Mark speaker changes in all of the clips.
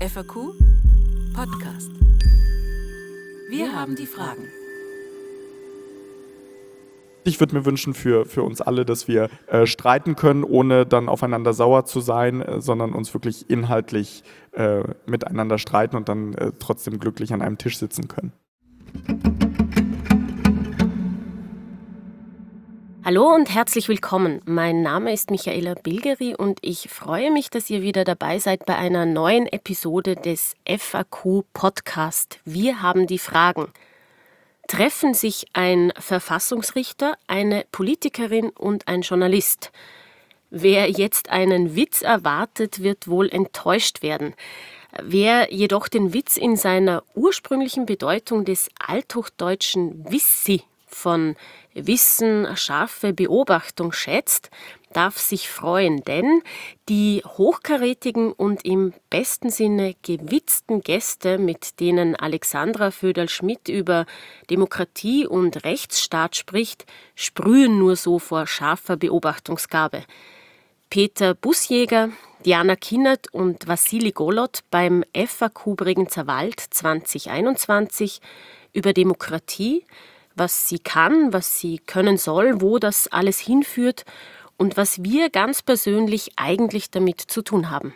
Speaker 1: FAQ Podcast. Wir haben die Fragen.
Speaker 2: Ich würde mir wünschen für uns alle, dass wir streiten können, ohne dann aufeinander sauer zu sein, sondern uns wirklich inhaltlich miteinander streiten und dann trotzdem glücklich an einem Tisch sitzen können.
Speaker 3: Hallo und herzlich willkommen. Mein Name ist Michaela Bilgeri und ich freue mich, dass ihr wieder dabei seid bei einer neuen Episode des FAQ Podcast. Wir haben die Fragen. Treffen sich ein Verfassungsrichter, eine Politikerin und ein Journalist? Wer jetzt einen Witz erwartet, wird wohl enttäuscht werden. Wer jedoch den Witz in seiner ursprünglichen Bedeutung des althochdeutschen Wissi von Wissen, scharfe Beobachtung schätzt, darf sich freuen, denn die hochkarätigen und im besten Sinne gewitzten Gäste, mit denen Alexandra Föderl-Schmidt über Demokratie und Rechtsstaat spricht, sprühen nur so vor scharfer Beobachtungsgabe. Peter Bussjäger, Diana Kinnert und Wassili Golod beim FAQ Bregenzer Wald 2021 über Demokratie, was sie kann, was sie können soll, wo das alles hinführt und was wir ganz persönlich eigentlich damit zu tun haben.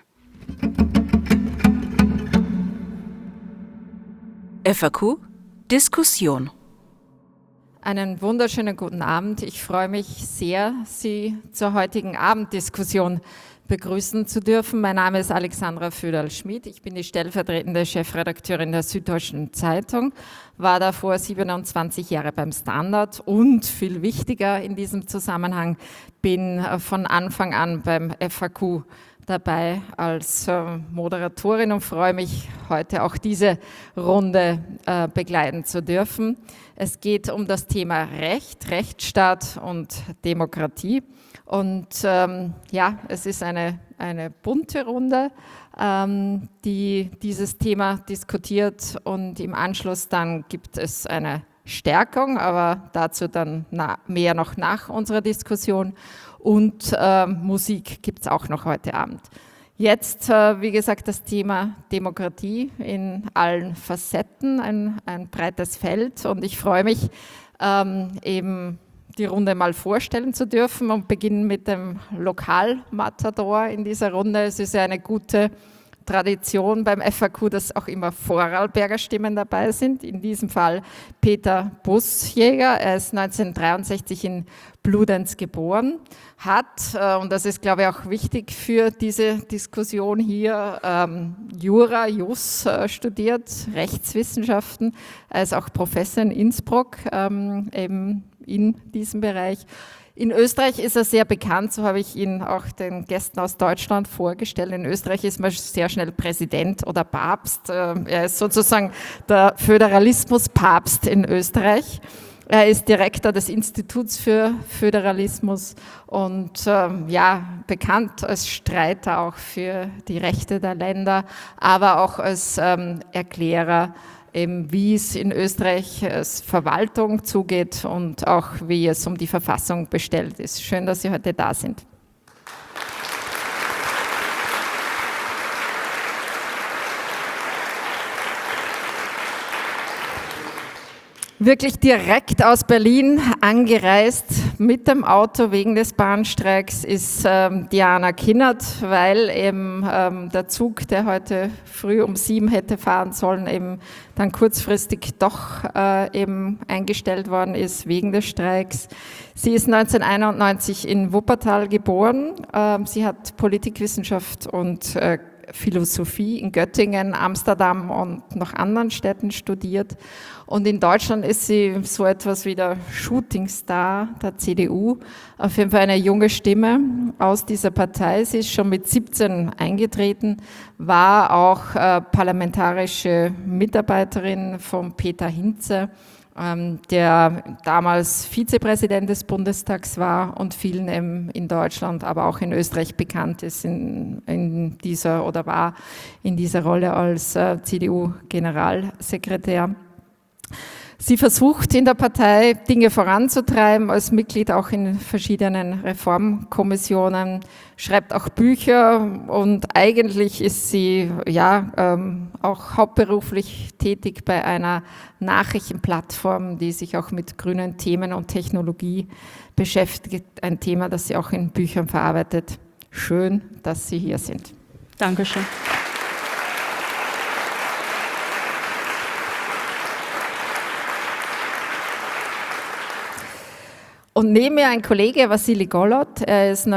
Speaker 1: FAQ Diskussion.
Speaker 4: Einen wunderschönen guten Abend. Ich freue mich sehr, Sie zur heutigen Abenddiskussion begrüßen zu dürfen. Mein Name ist Alexandra Föderl-Schmidt. Ich bin die stellvertretende Chefredakteurin der Süddeutschen Zeitung, war davor 27 Jahre beim Standard und viel wichtiger in diesem Zusammenhang, bin von Anfang an beim FAQ dabei als Moderatorin und freue mich, heute auch diese Runde begleiten zu dürfen. Es geht um das Thema Recht, Rechtsstaat und Demokratie. Und es ist eine bunte Runde, die dieses Thema diskutiert, und im Anschluss dann gibt es eine Stärkung, aber dazu dann mehr noch nach unserer Diskussion, und Musik gibt es auch noch heute Abend. Jetzt, wie gesagt, das Thema Demokratie in allen Facetten, ein breites Feld, und ich freue mich, eben die Runde mal vorstellen zu dürfen und beginnen mit dem Lokalmatador in dieser Runde. Es ist ja eine gute Tradition beim FAQ, dass auch immer Vorarlberger Stimmen dabei sind. In diesem Fall Peter Bussjäger. Er ist 1963 in Bludenz geboren, hat, und das ist, glaube ich, auch wichtig für diese Diskussion hier, Jus studiert, Rechtswissenschaften. Er ist auch Professor in Innsbruck, eben in diesem Bereich. In Österreich ist er sehr bekannt, so habe ich ihn auch den Gästen aus Deutschland vorgestellt. In Österreich ist man sehr schnell Präsident oder Papst. Er ist sozusagen der Föderalismus-Papst in Österreich. Er ist Direktor des Instituts für Föderalismus und bekannt als Streiter auch für die Rechte der Länder, aber auch als Erklärer, wie es in Österreich als Verwaltung zugeht und auch wie es um die Verfassung bestellt ist. Schön, dass Sie heute da sind. Wirklich direkt aus Berlin angereist mit dem Auto wegen des Bahnstreiks ist Diana Kinnert, weil eben der Zug, der heute früh um 7 hätte fahren sollen, eben dann kurzfristig doch eben eingestellt worden ist wegen des Streiks. Sie ist 1991 in Wuppertal geboren. Sie hat Politikwissenschaft und Philosophie in Göttingen, Amsterdam und noch anderen Städten studiert. Und in Deutschland ist sie so etwas wie der Shootingstar der CDU. Auf jeden Fall eine junge Stimme aus dieser Partei. Sie ist schon mit 17 eingetreten, war auch parlamentarische Mitarbeiterin von Peter Hinze, der damals Vizepräsident des Bundestags war und vielen in Deutschland, aber auch in Österreich bekannt ist in dieser oder war in dieser Rolle als CDU-Generalsekretär. Sie versucht in der Partei Dinge voranzutreiben, als Mitglied auch in verschiedenen Reformkommissionen, schreibt auch Bücher und eigentlich ist sie auch hauptberuflich tätig bei einer Nachrichtenplattform, die sich auch mit grünen Themen und Technologie beschäftigt. Ein Thema, das sie auch in Büchern verarbeitet. Schön, dass Sie hier sind.
Speaker 5: Dankeschön.
Speaker 4: Und neben mir ein Kollege, Wassili Golod, er ist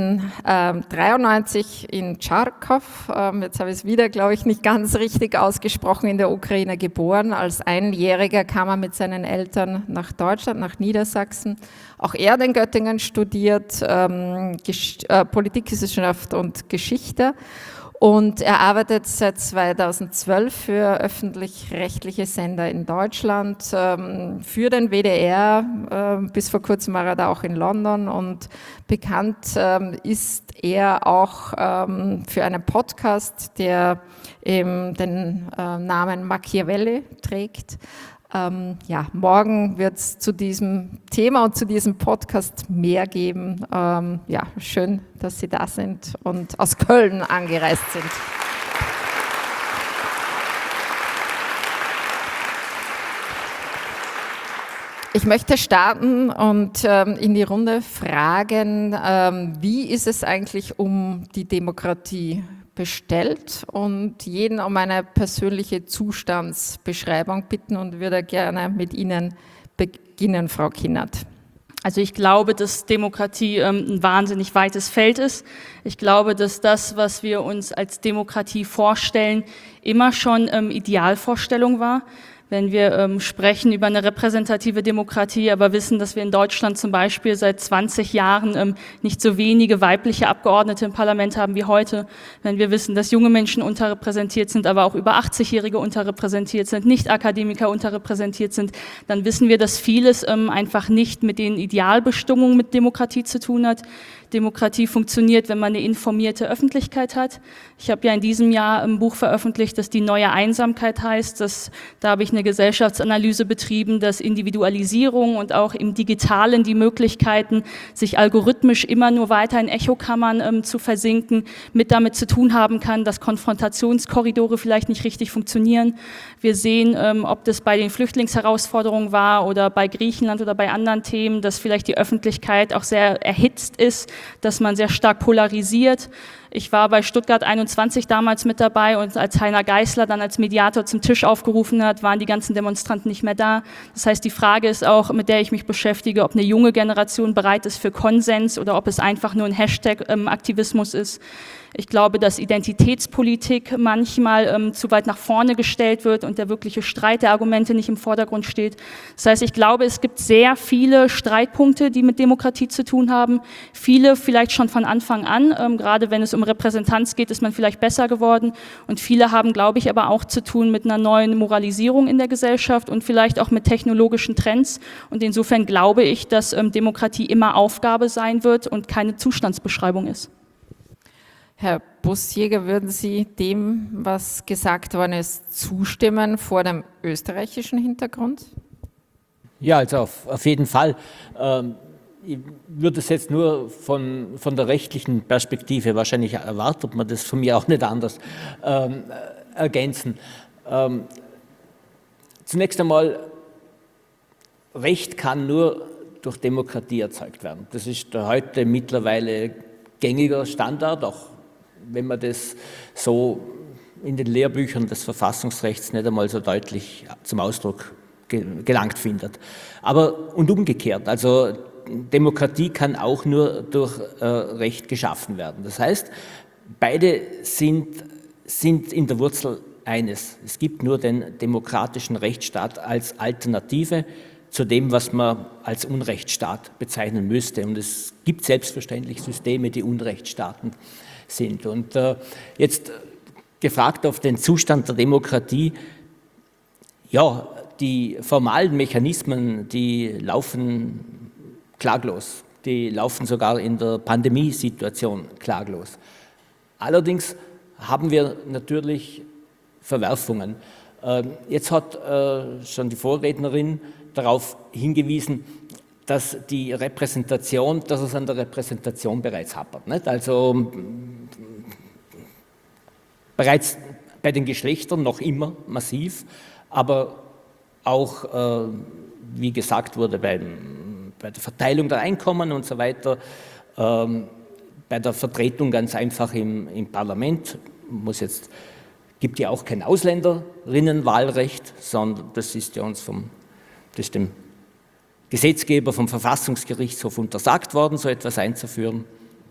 Speaker 4: 1993 in Charkow, jetzt habe ich es wieder, glaube ich, nicht ganz richtig ausgesprochen, in der Ukraine geboren. Als Einjähriger kam er mit seinen Eltern nach Deutschland, nach Niedersachsen. Auch er hat in Göttingen studiert, Politikwissenschaft und Geschichte. Und er arbeitet seit 2012 für öffentlich-rechtliche Sender in Deutschland, für den WDR. Bis vor kurzem war er da auch in London und bekannt ist er auch für einen Podcast, der den Namen Machiavelli trägt. Morgen wird es zu diesem Thema und zu diesem Podcast mehr geben. Schön, dass Sie da sind und aus Köln angereist sind. Ich möchte starten und in die Runde fragen, wie ist es eigentlich um die Demokratie bestellt, und jeden um eine persönliche Zustandsbeschreibung bitten und würde gerne mit Ihnen beginnen, Frau Kinnert.
Speaker 5: Also ich glaube, dass Demokratie ein wahnsinnig weites Feld ist. Ich glaube, dass das, was wir uns als Demokratie vorstellen, immer schon Idealvorstellung war. Wenn wir sprechen über eine repräsentative Demokratie, aber wissen, dass wir in Deutschland zum Beispiel seit 20 Jahren nicht so wenige weibliche Abgeordnete im Parlament haben wie heute, wenn wir wissen, dass junge Menschen unterrepräsentiert sind, aber auch über 80-Jährige unterrepräsentiert sind, Nicht-Akademiker unterrepräsentiert sind, dann wissen wir, dass vieles einfach nicht mit den Idealbestimmungen mit Demokratie zu tun hat. Demokratie funktioniert, wenn man eine informierte Öffentlichkeit hat. Ich habe ja in diesem Jahr ein Buch veröffentlicht, das die neue Einsamkeit heißt. Da habe ich eine Gesellschaftsanalyse betrieben, dass Individualisierung und auch im Digitalen die Möglichkeiten, sich algorithmisch immer nur weiter in Echokammern zu versinken, mit damit zu tun haben kann, dass Konfrontationskorridore vielleicht nicht richtig funktionieren. Wir sehen, ob das bei den Flüchtlingsherausforderungen war oder bei Griechenland oder bei anderen Themen, dass vielleicht die Öffentlichkeit auch sehr erhitzt ist, dass man sehr stark polarisiert. Ich war bei Stuttgart 21 damals mit dabei, und als Heiner Geißler dann als Mediator zum Tisch aufgerufen hat, waren die ganzen Demonstranten nicht mehr da. Das heißt, die Frage ist auch, mit der ich mich beschäftige, ob eine junge Generation bereit ist für Konsens oder ob es einfach nur ein Hashtag-Aktivismus ist. Ich glaube, dass Identitätspolitik manchmal zu weit nach vorne gestellt wird und der wirkliche Streit der Argumente nicht im Vordergrund steht. Das heißt, ich glaube, es gibt sehr viele Streitpunkte, die mit Demokratie zu tun haben. Viele vielleicht schon von Anfang an. Gerade wenn es um Repräsentanz geht, ist man vielleicht besser geworden. Und viele haben, glaube ich, aber auch zu tun mit einer neuen Moralisierung in der Gesellschaft und vielleicht auch mit technologischen Trends. Und insofern glaube ich, dass Demokratie immer Aufgabe sein wird und keine Zustandsbeschreibung ist.
Speaker 4: Herr Bussjäger, würden Sie dem, was gesagt worden ist, zustimmen vor dem österreichischen Hintergrund?
Speaker 6: Ja, also auf jeden Fall. Ich würde es jetzt nur von der rechtlichen Perspektive, wahrscheinlich erwartet man das von mir auch nicht anders, ergänzen. Zunächst einmal, Recht kann nur durch Demokratie erzeugt werden. Das ist heute mittlerweile gängiger Standard, auch wenn man das so in den Lehrbüchern des Verfassungsrechts nicht einmal so deutlich zum Ausdruck gelangt findet. Aber und umgekehrt, also Demokratie kann auch nur durch Recht geschaffen werden. Das heißt, beide sind in der Wurzel eines. Es gibt nur den demokratischen Rechtsstaat als Alternative zu dem, was man als Unrechtsstaat bezeichnen müsste. Und es gibt selbstverständlich Systeme, die Unrechtsstaaten sind. Und jetzt gefragt auf den Zustand der Demokratie, ja, die formalen Mechanismen, die laufen klaglos, die laufen sogar in der Pandemiesituation klaglos. Allerdings haben wir natürlich Verwerfungen. Jetzt hat schon die Vorrednerin darauf hingewiesen, dass es an der Repräsentation bereits hapert. Nicht? Also bereits bei den Geschlechtern noch immer massiv, aber auch, wie gesagt wurde, bei der Verteilung der Einkommen und so weiter, bei der Vertretung ganz einfach im Parlament, gibt ja auch kein Ausländerinnenwahlrecht, sondern das ist ja uns dem Gesetzgeber vom Verfassungsgerichtshof untersagt worden, so etwas einzuführen.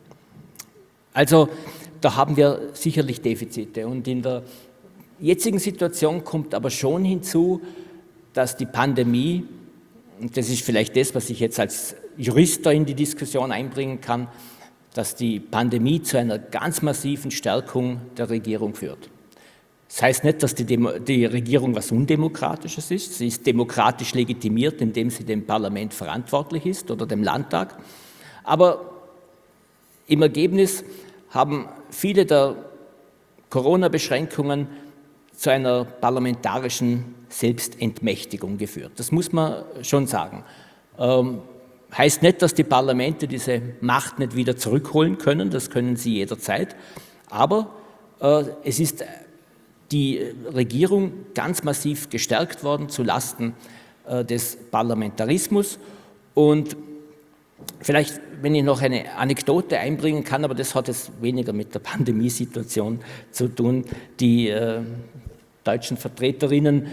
Speaker 6: Also da haben wir sicherlich Defizite und in der jetzigen Situation kommt aber schon hinzu, dass die Pandemie, und das ist vielleicht das, was ich jetzt als Jurist da in die Diskussion einbringen kann, dass die Pandemie zu einer ganz massiven Stärkung der Regierung führt. Das heißt nicht, dass die Regierung was Undemokratisches ist. Sie ist demokratisch legitimiert, indem sie dem Parlament verantwortlich ist oder dem Landtag. Aber im Ergebnis haben viele der Corona-Beschränkungen zu einer parlamentarischen Selbstentmächtigung geführt. Das muss man schon sagen. Heißt nicht, dass die Parlamente diese Macht nicht wieder zurückholen können, das können sie jederzeit, aber es ist die Regierung ganz massiv gestärkt worden zulasten des Parlamentarismus. Und vielleicht, wenn ich noch eine Anekdote einbringen kann, aber das hat jetzt weniger mit der Pandemiesituation zu tun. Die deutschen Vertreterinnen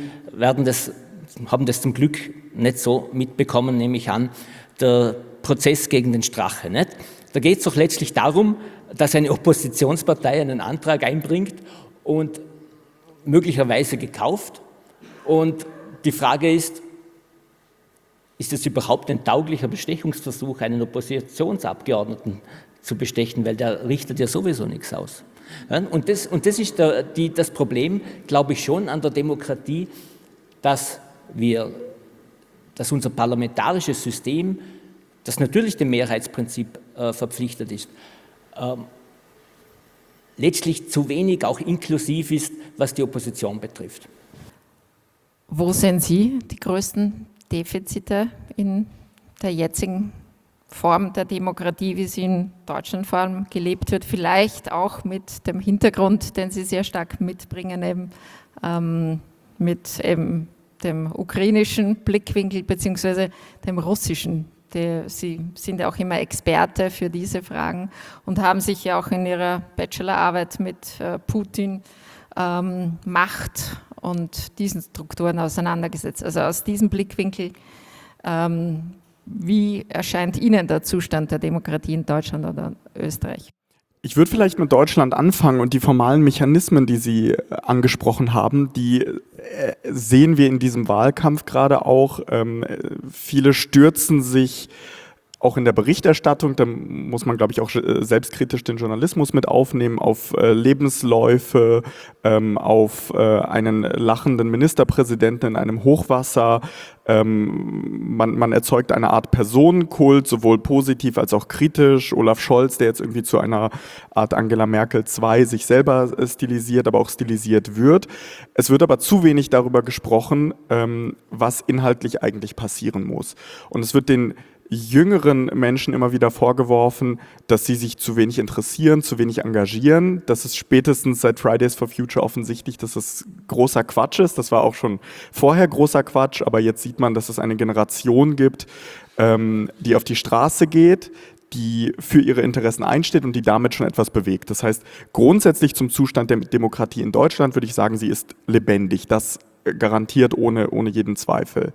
Speaker 6: haben das zum Glück nicht so mitbekommen, nehme ich an, der Prozess gegen den Strache. Nicht? Da geht es doch letztlich darum, dass eine Oppositionspartei einen Antrag einbringt und möglicherweise gekauft. Und die Frage ist es überhaupt ein tauglicher Bestechungsversuch, einen Oppositionsabgeordneten zu bestechen, weil der richtet ja sowieso nichts aus. Und das ist das Problem, glaube ich, schon an der Demokratie, dass unser parlamentarisches System, das natürlich dem Mehrheitsprinzip verpflichtet ist, letztlich zu wenig auch inklusiv ist, was die Opposition betrifft.
Speaker 4: Wo sehen Sie die größten Defizite in der jetzigen Form der Demokratie, wie sie in Deutschland vor allem gelebt wird? Vielleicht auch mit dem Hintergrund, den Sie sehr stark mitbringen, eben mit eben dem ukrainischen Blickwinkel beziehungsweise dem russischen. Sie sind ja auch immer Experte für diese Fragen und haben sich ja auch in Ihrer Bachelorarbeit mit Putin, Macht und diesen Strukturen auseinandergesetzt. Also aus diesem Blickwinkel, wie erscheint Ihnen der Zustand der Demokratie in Deutschland oder Österreich?
Speaker 2: Ich würde vielleicht mit Deutschland anfangen und die formalen Mechanismen, die Sie angesprochen haben, die sehen wir in diesem Wahlkampf gerade auch. Viele stürzen sich auch in der Berichterstattung, da muss man, glaube ich, auch selbstkritisch den Journalismus mit aufnehmen, auf Lebensläufe, auf einen lachenden Ministerpräsidenten in einem Hochwasser. Man erzeugt eine Art Personenkult, sowohl positiv als auch kritisch. Olaf Scholz, der jetzt irgendwie zu einer Art Angela Merkel 2 sich selber stilisiert, aber auch stilisiert wird. Es wird aber zu wenig darüber gesprochen, was inhaltlich eigentlich passieren muss. Und es wird den jüngeren Menschen immer wieder vorgeworfen, dass sie sich zu wenig interessieren, zu wenig engagieren. Das ist spätestens seit Fridays for Future offensichtlich, dass es großer Quatsch ist. Das war auch schon vorher großer Quatsch, aber jetzt sieht man, dass es eine Generation gibt, die auf die Straße geht, die für ihre Interessen einsteht und die damit schon etwas bewegt. Das heißt, grundsätzlich zum Zustand der Demokratie in Deutschland würde ich sagen, sie ist lebendig. Das garantiert ohne jeden Zweifel.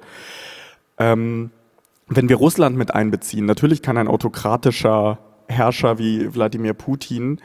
Speaker 2: Wenn wir Russland mit einbeziehen, natürlich kann ein autokratischer Herrscher wie Wladimir Putin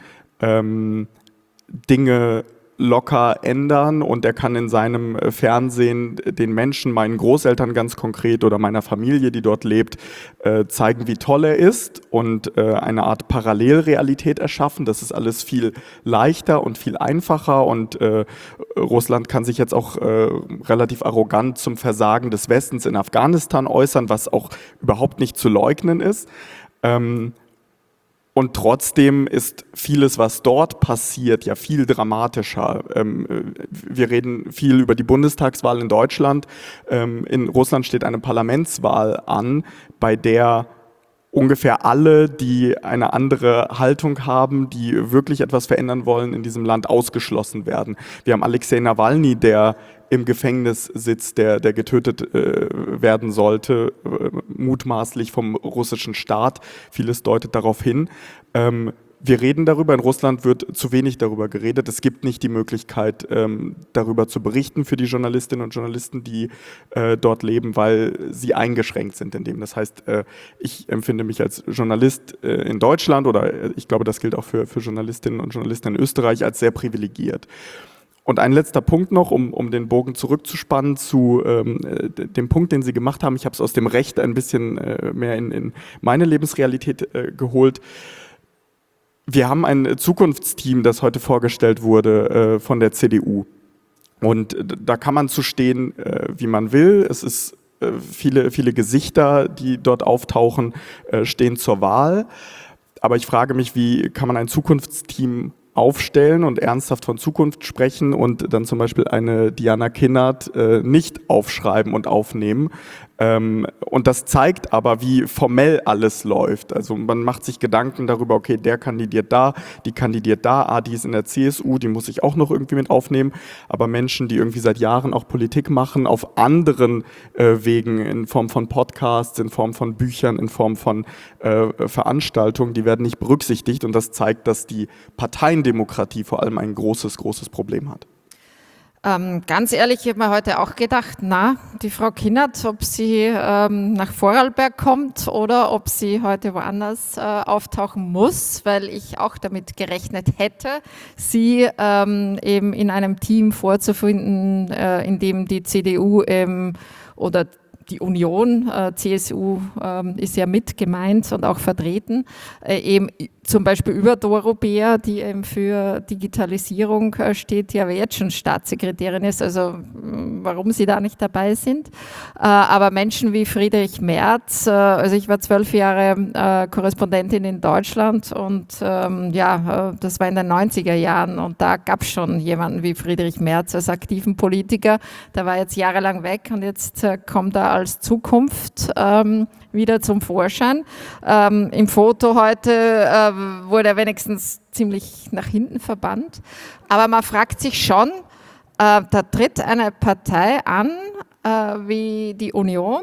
Speaker 2: Dinge locker ändern und er kann in seinem Fernsehen den Menschen, meinen Großeltern ganz konkret oder meiner Familie, die dort lebt, zeigen, wie toll er ist und eine Art Parallelrealität erschaffen. Das ist alles viel leichter und viel einfacher und Russland kann sich jetzt auch relativ arrogant zum Versagen des Westens in Afghanistan äußern, was auch überhaupt nicht zu leugnen ist. Und trotzdem ist vieles, was dort passiert, ja viel dramatischer. Wir reden viel über die Bundestagswahl in Deutschland. In Russland steht eine Parlamentswahl an, bei der ungefähr alle, die eine andere Haltung haben, die wirklich etwas verändern wollen, in diesem Land ausgeschlossen werden. Wir haben Alexei Nawalny, der im Gefängnis sitzt, der getötet werden sollte, mutmaßlich vom russischen Staat. Vieles deutet darauf hin. Wir reden darüber, in Russland wird zu wenig darüber geredet. Es gibt nicht die Möglichkeit, darüber zu berichten für die Journalistinnen und Journalisten, die dort leben, weil sie eingeschränkt sind in dem. Das heißt, ich empfinde mich als Journalist in Deutschland oder ich glaube, das gilt auch für Journalistinnen und Journalisten in Österreich als sehr privilegiert. Und ein letzter Punkt noch, um den Bogen zurückzuspannen zu dem Punkt, den Sie gemacht haben. Ich habe es aus dem Recht ein bisschen mehr in meine Lebensrealität geholt. Wir haben ein Zukunftsteam, das heute vorgestellt wurde von der CDU. Und da kann man zu stehen, wie man will. Es ist viele Gesichter, die dort auftauchen, stehen zur Wahl. Aber ich frage mich, wie kann man ein Zukunftsteam aufstellen und ernsthaft von Zukunft sprechen und dann zum Beispiel eine Diana Kinnert nicht aufschreiben und aufnehmen. Und das zeigt aber, wie formell alles läuft. Also man macht sich Gedanken darüber, okay, der kandidiert da, die kandidiert da, die ist in der CSU, die muss ich auch noch irgendwie mit aufnehmen. Aber Menschen, die irgendwie seit Jahren auch Politik machen, auf anderen Wegen, in Form von Podcasts, in Form von Büchern, in Form von Veranstaltungen, die werden nicht berücksichtigt. Und das zeigt, dass die Parteiendemokratie vor allem ein großes Problem hat.
Speaker 4: Ganz ehrlich, ich habe mir heute auch gedacht, die Frau Kinnert, ob sie nach Vorarlberg kommt oder ob sie heute woanders auftauchen muss, weil ich auch damit gerechnet hätte, sie eben in einem Team vorzufinden, in dem die CDU oder die Union, CSU ist ja mit gemeint und auch vertreten, eben zum Beispiel über Doro Bär, die eben für Digitalisierung steht, die aber jetzt schon Staatssekretärin ist, also warum sie da nicht dabei sind. Aber Menschen wie Friedrich Merz, also ich war 12 Jahre Korrespondentin in Deutschland und das war in den 90er Jahren und da gab es schon jemanden wie Friedrich Merz als aktiven Politiker, der war jetzt jahrelang weg und jetzt kommt er als Zukunft wieder zum Vorschein. Im Foto heute wurde er wenigstens ziemlich nach hinten verbannt. Aber man fragt sich schon, da tritt eine Partei an wie die Union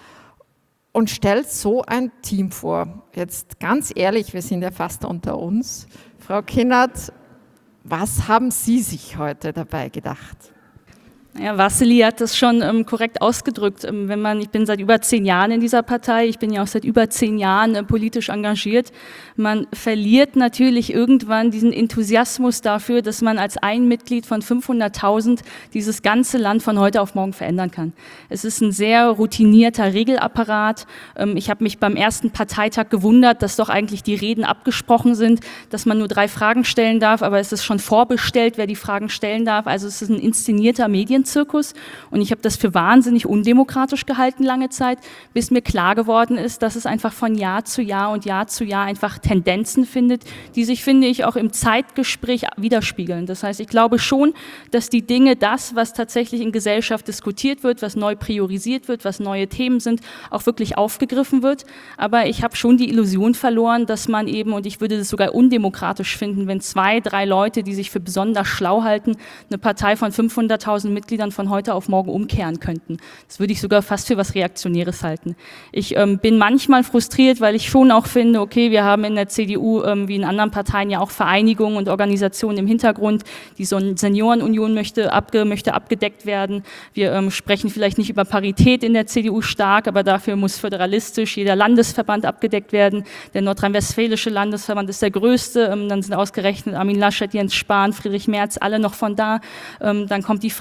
Speaker 4: und stellt so ein Team vor. Jetzt ganz ehrlich, wir sind ja fast unter uns. Frau Kinnert, was haben Sie sich heute dabei gedacht?
Speaker 5: Ja, Wassily hat das schon korrekt ausgedrückt. Ich bin seit über 10 Jahren in dieser Partei, ich bin ja auch seit über 10 Jahren politisch engagiert. Man verliert natürlich irgendwann diesen Enthusiasmus dafür, dass man als ein Mitglied von 500.000 dieses ganze Land von heute auf morgen verändern kann. Es ist ein sehr routinierter Regelapparat. Ich habe mich beim ersten Parteitag gewundert, dass doch eigentlich die Reden abgesprochen sind, dass man nur 3 Fragen stellen darf, aber es ist schon vorbestellt, wer die Fragen stellen darf. Also es ist ein inszenierter Medienzirkus und ich habe das für wahnsinnig undemokratisch gehalten lange Zeit, bis mir klar geworden ist, dass es einfach von Jahr zu Jahr und Jahr zu Jahr einfach Tendenzen findet, die sich, finde ich, auch im Zeitgespräch widerspiegeln. Das heißt, ich glaube schon, dass die Dinge, das, was tatsächlich in Gesellschaft diskutiert wird, was neu priorisiert wird, was neue Themen sind, auch wirklich aufgegriffen wird. Aber ich habe schon die Illusion verloren, dass man eben, und ich würde das sogar undemokratisch finden, wenn 2, 3 Leute, die sich für besonders schlau halten, eine Partei von 500.000 Mitgliedern von heute auf morgen umkehren könnten. Das würde ich sogar fast für was Reaktionäres halten. Ich bin manchmal frustriert, weil ich schon auch finde, okay, wir haben in der CDU wie in anderen Parteien ja auch Vereinigungen und Organisationen im Hintergrund, die so eine Seniorenunion möchte abgedeckt werden. Wir sprechen vielleicht nicht über Parität in der CDU stark, aber dafür muss föderalistisch jeder Landesverband abgedeckt werden. Der nordrhein-westfälische Landesverband ist der größte, dann sind ausgerechnet Armin Laschet, Jens Spahn, Friedrich Merz, alle noch von da. Dann kommt die Frauenunion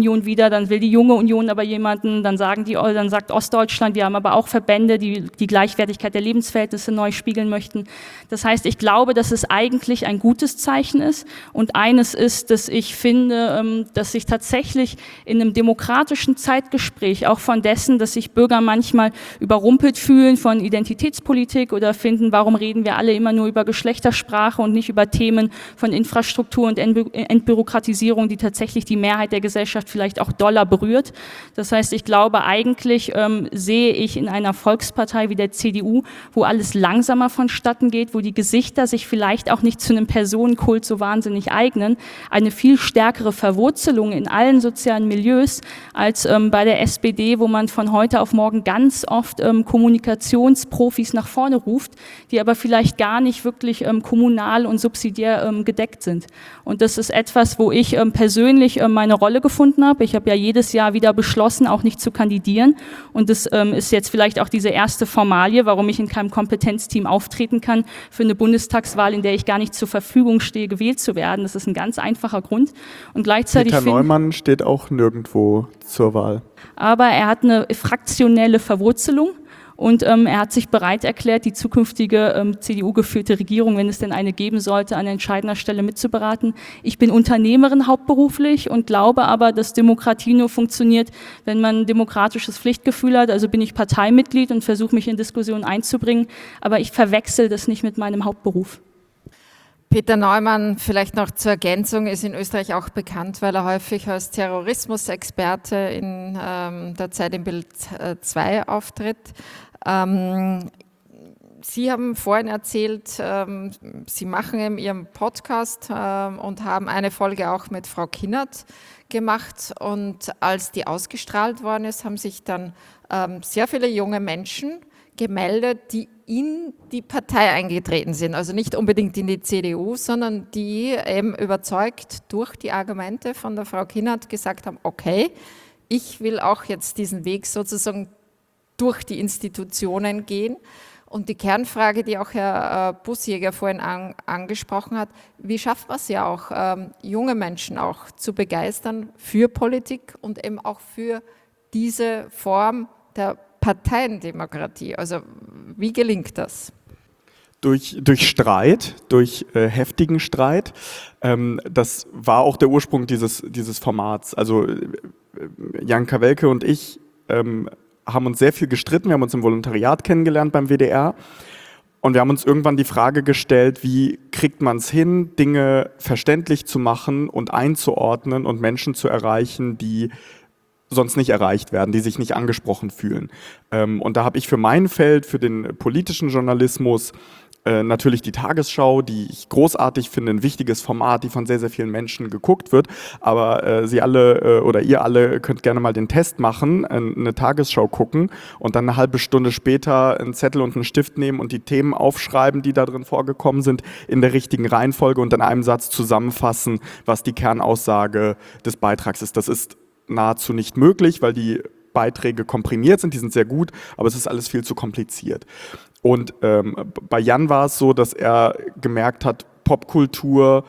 Speaker 5: Union wieder, dann will die junge Union aber jemanden, dann sagt Ostdeutschland, wir haben aber auch Verbände, die die Gleichwertigkeit der Lebensverhältnisse neu spiegeln möchten. Das heißt, ich glaube, dass es eigentlich ein gutes Zeichen ist und eines ist, dass ich finde, dass sich tatsächlich in einem demokratischen Zeitgespräch auch von dessen, dass sich Bürger manchmal überrumpelt fühlen von Identitätspolitik oder finden, warum reden wir alle immer nur über Geschlechtersprache und nicht über Themen von Infrastruktur und Entbürokratisierung, die tatsächlich die Mehrheit der Gesellschaft vielleicht auch doller berührt. Das heißt, ich glaube, eigentlich sehe ich in einer Volkspartei wie der CDU, wo alles langsamer vonstatten geht, wo die Gesichter sich vielleicht auch nicht zu einem Personenkult so wahnsinnig eignen, eine viel stärkere Verwurzelung in allen sozialen Milieus als bei der SPD, wo man von heute auf morgen ganz oft Kommunikationsprofis nach vorne ruft, die aber vielleicht gar nicht wirklich kommunal und subsidiär gedeckt sind. Und das ist etwas, wo ich persönlich meine Rolle gefunden habe. Ich habe ja jedes Jahr wieder beschlossen, auch nicht zu kandidieren. Und das ist jetzt vielleicht auch diese erste Formalie, warum ich in keinem Kompetenzteam auftreten kann, für eine Bundestagswahl, in der ich gar nicht zur Verfügung stehe, gewählt zu werden. Das ist ein ganz einfacher Grund. Und gleichzeitig
Speaker 2: Peter Neumann steht auch nirgendwo zur Wahl.
Speaker 5: Aber er hat eine fraktionelle Verwurzelung. Und er hat sich bereit erklärt, die zukünftige CDU-geführte Regierung, wenn es denn eine geben sollte, an entscheidender Stelle mitzuberaten. Ich bin Unternehmerin hauptberuflich und glaube aber, dass Demokratie nur funktioniert, wenn man ein demokratisches Pflichtgefühl hat. Also bin ich Parteimitglied und versuche mich in Diskussionen einzubringen, aber ich verwechsel das nicht mit meinem Hauptberuf.
Speaker 4: Peter Neumann, vielleicht noch zur Ergänzung, ist in Österreich auch bekannt, weil er häufig als Terrorismusexperte in der Zeit im Bild 2 auftritt. Sie haben vorhin erzählt, Sie machen in Ihrem Podcast und haben eine Folge auch mit Frau Kinnert gemacht. Und als die ausgestrahlt worden ist, haben sich dann sehr viele junge Menschen gemeldet, die in die Partei eingetreten sind. Also nicht unbedingt in die CDU, sondern die eben überzeugt durch die Argumente von der Frau Kinnert gesagt haben, okay, ich will auch jetzt diesen Weg sozusagen durch die Institutionen gehen. Und die Kernfrage, die auch Herr Bussjäger vorhin angesprochen hat, wie schafft man es ja auch, junge Menschen auch zu begeistern für Politik und eben auch für diese Form der Parteiendemokratie? Also wie gelingt das?
Speaker 2: Durch Streit, durch heftigen Streit. Das war auch der Ursprung dieses Formats. Also Jan Kawelke und ich haben uns sehr viel gestritten. Wir haben uns im Volontariat kennengelernt beim WDR. Und wir haben uns irgendwann die Frage gestellt, wie kriegt man es hin, Dinge verständlich zu machen und einzuordnen und Menschen zu erreichen, die sonst nicht erreicht werden, die sich nicht angesprochen fühlen. Und da habe ich für mein Feld, für den politischen Journalismus, natürlich die Tagesschau, die ich großartig finde, ein wichtiges Format, die von sehr, sehr vielen Menschen geguckt wird. Aber Sie alle oder ihr alle könnt gerne mal den Test machen, eine Tagesschau gucken und dann eine halbe Stunde später einen Zettel und einen Stift nehmen und die Themen aufschreiben, die da drin vorgekommen sind, in der richtigen Reihenfolge und in einem Satz zusammenfassen, was die Kernaussage des Beitrags ist. Das ist nahezu nicht möglich, weil die Beiträge komprimiert sind, die sind sehr gut, aber es ist alles viel zu kompliziert. Und bei Jan war es so, dass er gemerkt hat, Popkultur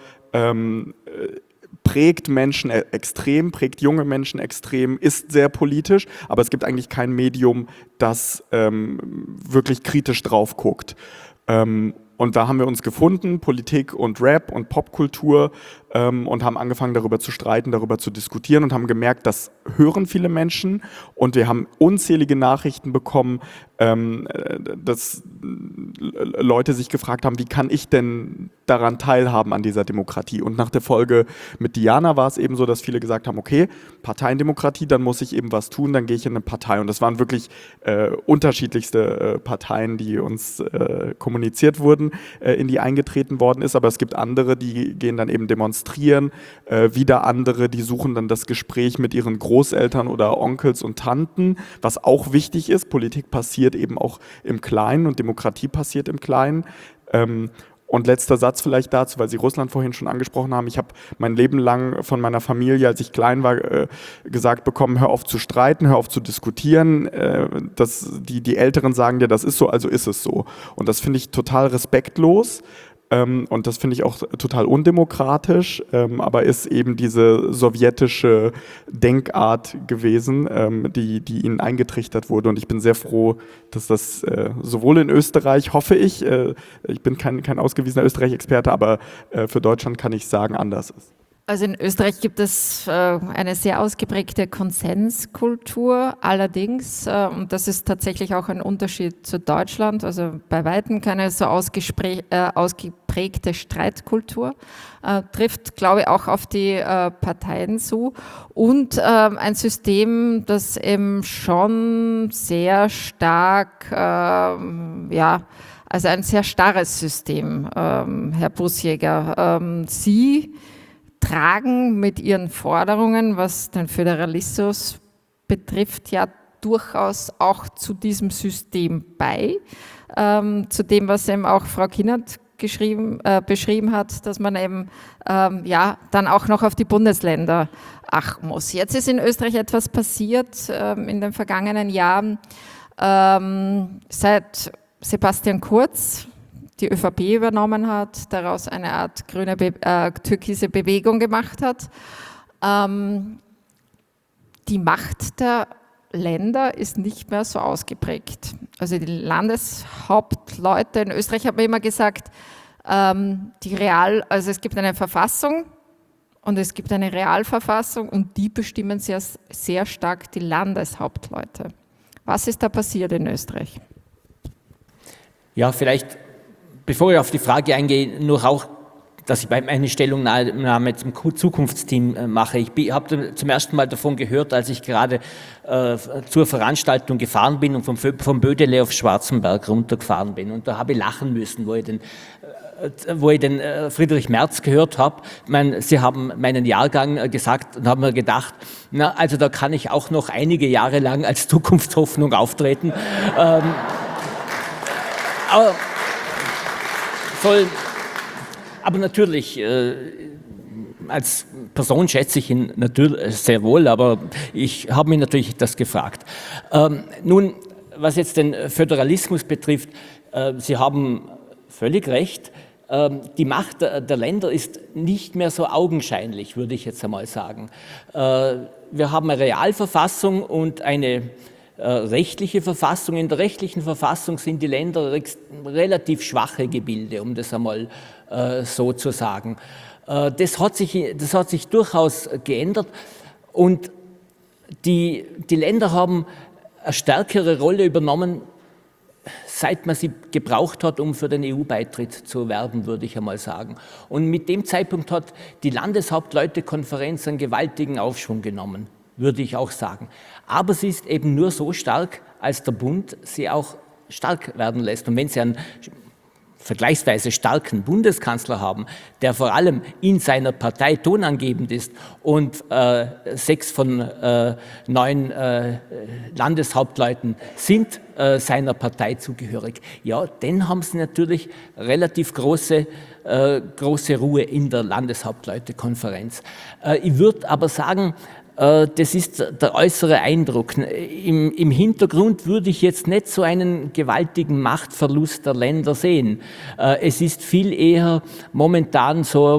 Speaker 2: prägt Menschen extrem, prägt junge Menschen extrem, ist sehr politisch, aber es gibt eigentlich kein Medium, das wirklich kritisch drauf guckt. Und da haben wir uns gefunden, Politik und Rap und Popkultur, und haben angefangen, darüber zu streiten, darüber zu diskutieren und haben gemerkt, das hören viele Menschen und wir haben unzählige Nachrichten bekommen, dass Leute sich gefragt haben, wie kann ich denn daran teilhaben an dieser Demokratie? Und nach der Folge mit Diana war es eben so, dass viele gesagt haben, okay, Parteiendemokratie, dann muss ich eben was tun, dann gehe ich in eine Partei. Und das waren wirklich unterschiedlichste Parteien, die uns kommuniziert wurden, in die eingetreten worden ist. Aber es gibt andere, die gehen dann eben demonstrieren, wieder andere, die suchen dann das Gespräch mit ihren Großeltern oder Onkels und Tanten, was auch wichtig ist. Politik passiert eben auch im Kleinen und Demokratie passiert im Kleinen. Und letzter Satz vielleicht dazu, weil Sie Russland vorhin schon angesprochen haben. Ich habe mein Leben lang von meiner Familie, als ich klein war, gesagt bekommen, hör auf zu streiten, hör auf zu diskutieren. Die Älteren sagen dir, das ist so, also ist es so. Und das finde ich total respektlos. und das finde ich auch total undemokratisch, aber ist eben diese sowjetische Denkart gewesen, die ihnen eingetrichtert wurde, und ich bin sehr froh, dass das sowohl in Österreich, hoffe ich bin kein ausgewiesener Österreich-Experte, aber für Deutschland kann ich sagen, anders ist.
Speaker 4: Also in Österreich gibt es eine sehr ausgeprägte Konsenskultur, allerdings, und das ist tatsächlich auch ein Unterschied zu Deutschland, also bei Weitem keine so ausgeprägte Streitkultur, trifft, glaube ich, auch auf die Parteien zu, und ein System, das eben schon sehr stark, also ein sehr starres System, Herr Busjäger. Sie tragen mit ihren Forderungen, was den Föderalismus betrifft, ja durchaus auch zu diesem System bei, zu dem, was eben auch Frau Kienert beschrieben hat, dass man eben dann auch noch auf die Bundesländer achten muss. Jetzt ist in Österreich etwas passiert in den vergangenen Jahren, seit Sebastian Kurz die ÖVP übernommen hat, daraus eine Art grüne türkise Bewegung gemacht hat. Die Macht der Länder ist nicht mehr so ausgeprägt. Also die Landeshauptleute in Österreich haben immer gesagt, also es gibt eine Verfassung und es gibt eine Realverfassung, und die bestimmen sehr, sehr stark die Landeshauptleute. Was ist da passiert in Österreich?
Speaker 6: Ja, vielleicht, bevor ich auf die Frage eingehe, nur auch, dass ich meine Stellungnahme zum Zukunftsteam mache. Ich habe zum ersten Mal davon gehört, als ich gerade zur Veranstaltung gefahren bin und vom Bödele auf Schwarzenberg runtergefahren bin. Und da habe ich lachen müssen, wo ich den Friedrich Merz gehört habe. Sie haben meinen Jahrgang gesagt und haben mir gedacht, na, also da kann ich auch noch einige Jahre lang als Zukunftshoffnung auftreten. Aber natürlich, als Person schätze ich ihn natürlich sehr wohl, aber ich habe mich natürlich das gefragt. Nun, was jetzt den Föderalismus betrifft, Sie haben völlig recht, die Macht der Länder ist nicht mehr so augenscheinlich, würde ich jetzt einmal sagen. Wir haben eine Realverfassung und eine rechtliche Verfassung. In der rechtlichen Verfassung sind die Länder relativ schwache Gebilde, um das einmal so zu sagen. Das hat sich durchaus geändert, und die Länder haben eine stärkere Rolle übernommen, seit man sie gebraucht hat, um für den EU-Beitritt zu werben, würde ich einmal sagen. Und mit dem Zeitpunkt hat die Landeshauptleutekonferenz einen gewaltigen Aufschwung genommen, würde ich auch sagen. Aber sie ist eben nur so stark, als der Bund sie auch stark werden lässt. Und wenn Sie einen vergleichsweise starken Bundeskanzler haben, der vor allem in seiner Partei tonangebend ist und 6 von 9 Landeshauptleuten sind seiner Partei zugehörig, ja, dann haben Sie natürlich relativ große Ruhe in der Landeshauptleutekonferenz. Ich würde aber sagen, das ist der äußere Eindruck. Im Hintergrund würde ich jetzt nicht so einen gewaltigen Machtverlust der Länder sehen. Es ist viel eher momentan so,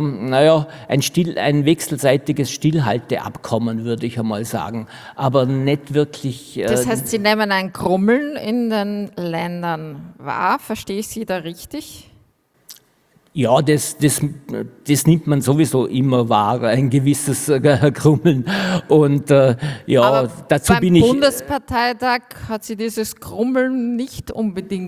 Speaker 6: ein wechselseitiges Stillhalteabkommen, würde ich einmal sagen. Aber nicht wirklich.
Speaker 4: Das heißt, Sie nehmen ein Grummeln in den Ländern wahr. Verstehe ich Sie da richtig?
Speaker 6: Ja, das nimmt man sowieso immer wahr, ein gewisses Grummeln. Und
Speaker 4: aber
Speaker 6: dazu bin
Speaker 4: ich. Beim Bundesparteitag hat sie dieses Grummeln nicht unbedingt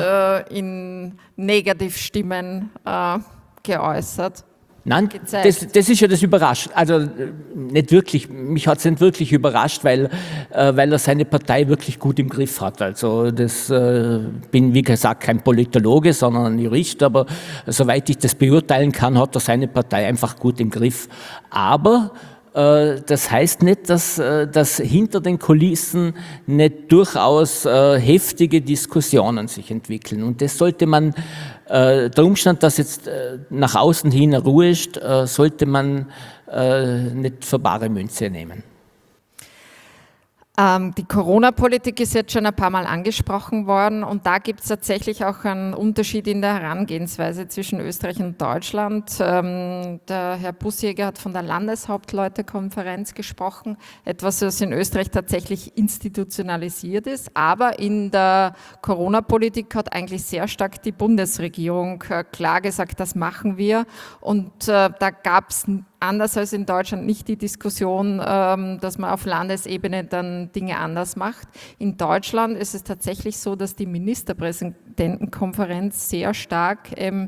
Speaker 4: in Negativstimmen geäußert.
Speaker 6: Nein, das ist ja das Überraschende. Also nicht wirklich, mich hat es nicht wirklich überrascht, weil er seine Partei wirklich gut im Griff hat. Also das bin, wie gesagt, kein Politologe, sondern ein Jurist, aber soweit ich das beurteilen kann, hat er seine Partei einfach gut im Griff. Aber das heißt nicht, dass hinter den Kulissen nicht durchaus heftige Diskussionen sich entwickeln. Und das sollte man, der Umstand, dass jetzt nach außen hin Ruhe ist, sollte man nicht für bare Münze nehmen.
Speaker 4: Die Corona-Politik ist jetzt schon ein paar Mal angesprochen worden und da gibt es tatsächlich auch einen Unterschied in der Herangehensweise zwischen Österreich und Deutschland. Der Herr Bussjäger hat von der Landeshauptleutekonferenz gesprochen, etwas, was in Österreich tatsächlich institutionalisiert ist, aber in der Corona-Politik hat eigentlich sehr stark die Bundesregierung klar gesagt, das machen wir und da gab es anders als in Deutschland nicht die Diskussion, dass man auf Landesebene dann Dinge anders macht. In Deutschland ist es tatsächlich so, dass die Ministerpräsidentenkonferenz sehr stark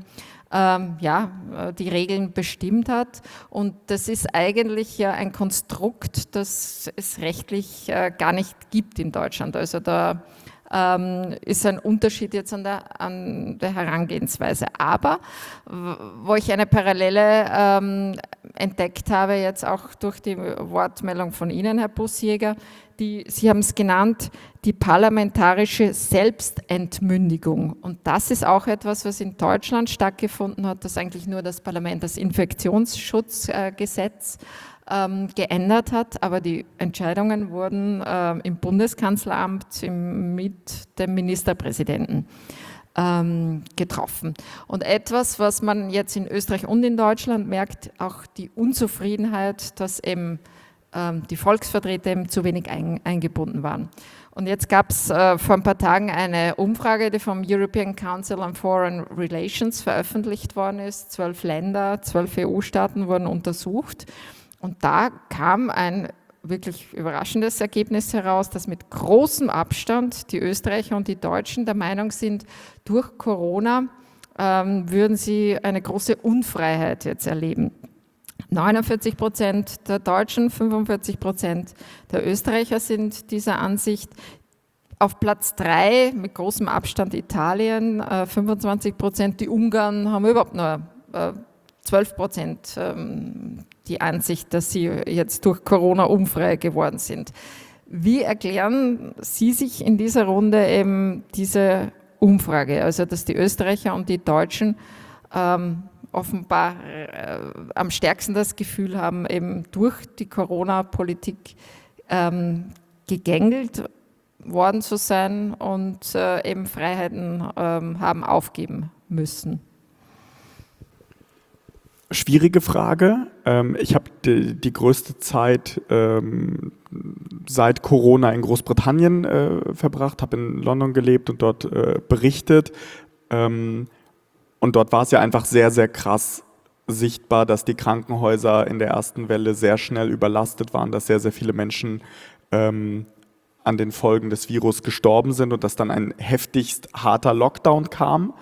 Speaker 4: die Regeln bestimmt hat. Und das ist eigentlich ja ein Konstrukt, das es rechtlich gar nicht gibt in Deutschland. Also da ist ein Unterschied jetzt an der Herangehensweise. Aber wo ich eine Parallele entdeckt habe, jetzt auch durch die Wortmeldung von Ihnen, Herr Bussjäger, Sie haben es genannt, die parlamentarische Selbstentmündigung. Und das ist auch etwas, was in Deutschland stattgefunden hat, dass eigentlich nur das Parlament das Infektionsschutzgesetz geändert hat, aber die Entscheidungen wurden im Bundeskanzleramt mit dem Ministerpräsidenten getroffen. Und etwas, was man jetzt in Österreich und in Deutschland merkt, auch die Unzufriedenheit, dass eben die Volksvertreter eben zu wenig eingebunden waren. Und jetzt gab es vor ein paar Tagen eine Umfrage, die vom European Council on Foreign Relations veröffentlicht worden ist. 12 Länder, 12 EU-Staaten wurden untersucht. Und da kam ein wirklich überraschendes Ergebnis heraus, dass mit großem Abstand die Österreicher und die Deutschen der Meinung sind, durch Corona würden sie eine große Unfreiheit jetzt erleben. 49% der Deutschen, 45% der Österreicher sind dieser Ansicht. Auf Platz 3 mit großem Abstand Italien, 25%. Die Ungarn haben überhaupt nur 12% die Ansicht, dass sie jetzt durch Corona unfrei geworden sind. Wie erklären Sie sich in dieser Runde eben diese Umfrage, also dass die Österreicher und die Deutschen offenbar am stärksten das Gefühl haben, eben durch die Corona-Politik gegängelt worden zu sein und eben Freiheiten haben aufgeben müssen?
Speaker 2: Schwierige Frage. Ich habe die größte Zeit seit Corona in Großbritannien verbracht, habe in London gelebt und dort berichtet. Und dort war es ja einfach sehr, sehr krass sichtbar, dass die Krankenhäuser in der ersten Welle sehr schnell überlastet waren, dass sehr, sehr viele Menschen an den Folgen des Virus gestorben sind und dass dann ein heftigst harter Lockdown kam.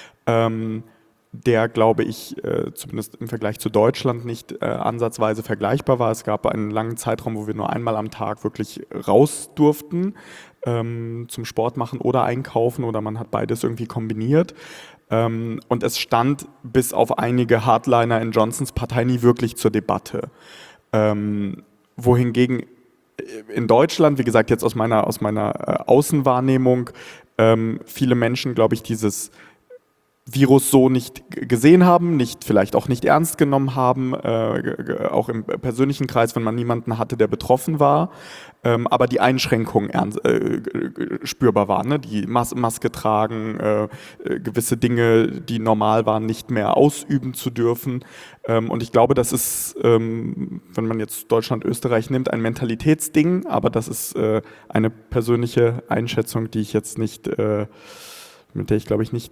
Speaker 2: Der, glaube ich, zumindest im Vergleich zu Deutschland nicht ansatzweise vergleichbar war. Es gab einen langen Zeitraum, wo wir nur einmal am Tag wirklich raus durften, zum Sport machen oder einkaufen, oder man hat beides irgendwie kombiniert. Und es stand bis auf einige Hardliner in Johnsons Partei nie wirklich zur Debatte. Wohingegen in Deutschland, wie gesagt, jetzt aus meiner Außenwahrnehmung, viele Menschen, glaube ich, dieses Virus so nicht gesehen haben, vielleicht auch nicht ernst genommen haben, auch im persönlichen Kreis, wenn man niemanden hatte, der betroffen war, aber die Einschränkungen spürbar waren, ne? Die Maske tragen, gewisse Dinge, die normal waren, nicht mehr ausüben zu dürfen. Und ich glaube, das ist, wenn man jetzt Deutschland, Österreich nimmt, ein Mentalitätsding, aber das ist eine persönliche Einschätzung, die ich jetzt nicht mit der ich, glaube ich, nicht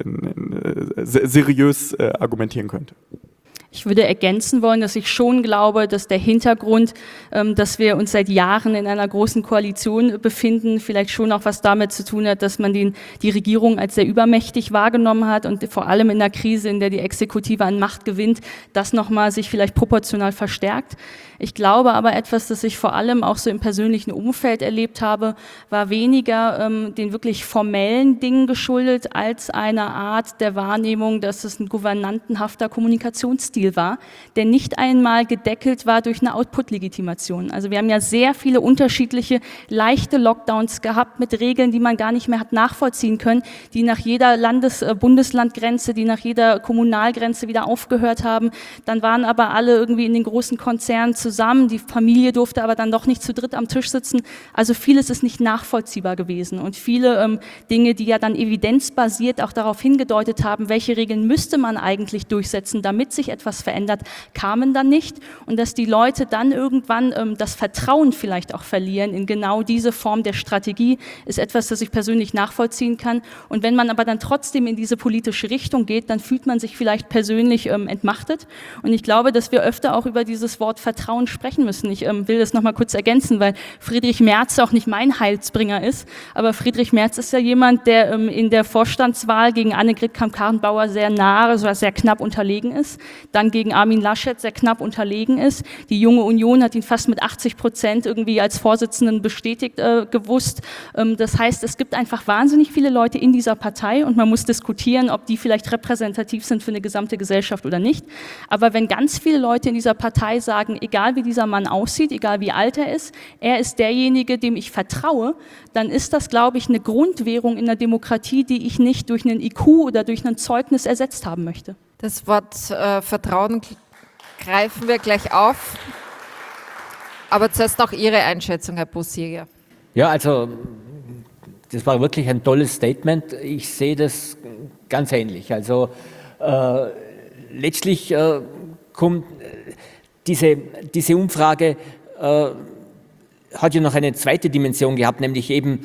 Speaker 2: seriös argumentieren könnte.
Speaker 5: Ich würde ergänzen wollen, dass ich schon glaube, dass der Hintergrund, dass wir uns seit Jahren in einer großen Koalition befinden, vielleicht schon auch was damit zu tun hat, dass man die Regierung als sehr übermächtig wahrgenommen hat und vor allem in der Krise, in der die Exekutive an Macht gewinnt, das nochmal sich vielleicht proportional verstärkt. Ich glaube aber etwas, das ich vor allem auch so im persönlichen Umfeld erlebt habe, war weniger den wirklich formellen Dingen geschuldet, als einer Art der Wahrnehmung, dass es ein gouvernantenhafter Kommunikationsstil Lebensstil war, der nicht einmal gedeckelt war durch eine Output-Legitimation. Also wir haben ja sehr viele unterschiedliche, leichte Lockdowns gehabt mit Regeln, die man gar nicht mehr hat nachvollziehen können, die nach jeder Bundeslandgrenze, die nach jeder Kommunalgrenze wieder aufgehört haben. Dann waren aber alle irgendwie in den großen Konzernen zusammen, die Familie durfte aber dann doch nicht zu dritt am Tisch sitzen. Also vieles ist nicht nachvollziehbar gewesen und viele Dinge, die ja dann evidenzbasiert auch darauf hingedeutet haben, welche Regeln müsste man eigentlich durchsetzen, damit sich etwas verändert, kamen dann nicht. Und dass die Leute dann irgendwann das Vertrauen vielleicht auch verlieren in genau diese Form der Strategie, ist etwas, das ich persönlich nachvollziehen kann. Und wenn man aber dann trotzdem in diese politische Richtung geht, dann fühlt man sich vielleicht persönlich entmachtet. Und ich glaube, dass wir öfter auch über dieses Wort Vertrauen sprechen müssen. Ich will das nochmal kurz ergänzen, weil Friedrich Merz auch nicht mein Heilsbringer ist, aber Friedrich Merz ist ja jemand, der in der Vorstandswahl gegen Annegret Kramp-Karrenbauer sehr nah, also sehr knapp unterlegen ist, dann gegen Armin Laschet sehr knapp unterlegen ist. Die Junge Union hat ihn fast mit 80% irgendwie als Vorsitzenden bestätigt gewusst. Das heißt, es gibt einfach wahnsinnig viele Leute in dieser Partei und man muss diskutieren, ob die vielleicht repräsentativ sind für eine gesamte Gesellschaft oder nicht. Aber wenn ganz viele Leute in dieser Partei sagen, egal wie dieser Mann aussieht, egal wie alt er ist derjenige, dem ich vertraue, dann ist das, glaube ich, eine Grundwährung in der Demokratie, die ich nicht durch einen IQ oder durch ein Zeugnis ersetzt haben möchte.
Speaker 4: Das Wort Vertrauen greifen wir gleich auf. Aber zuerst noch Ihre Einschätzung, Herr Bossiger.
Speaker 6: Ja, also das war wirklich ein tolles Statement. Ich sehe das ganz ähnlich. Also letztlich kommt diese Umfrage hat ja noch eine zweite Dimension gehabt, nämlich eben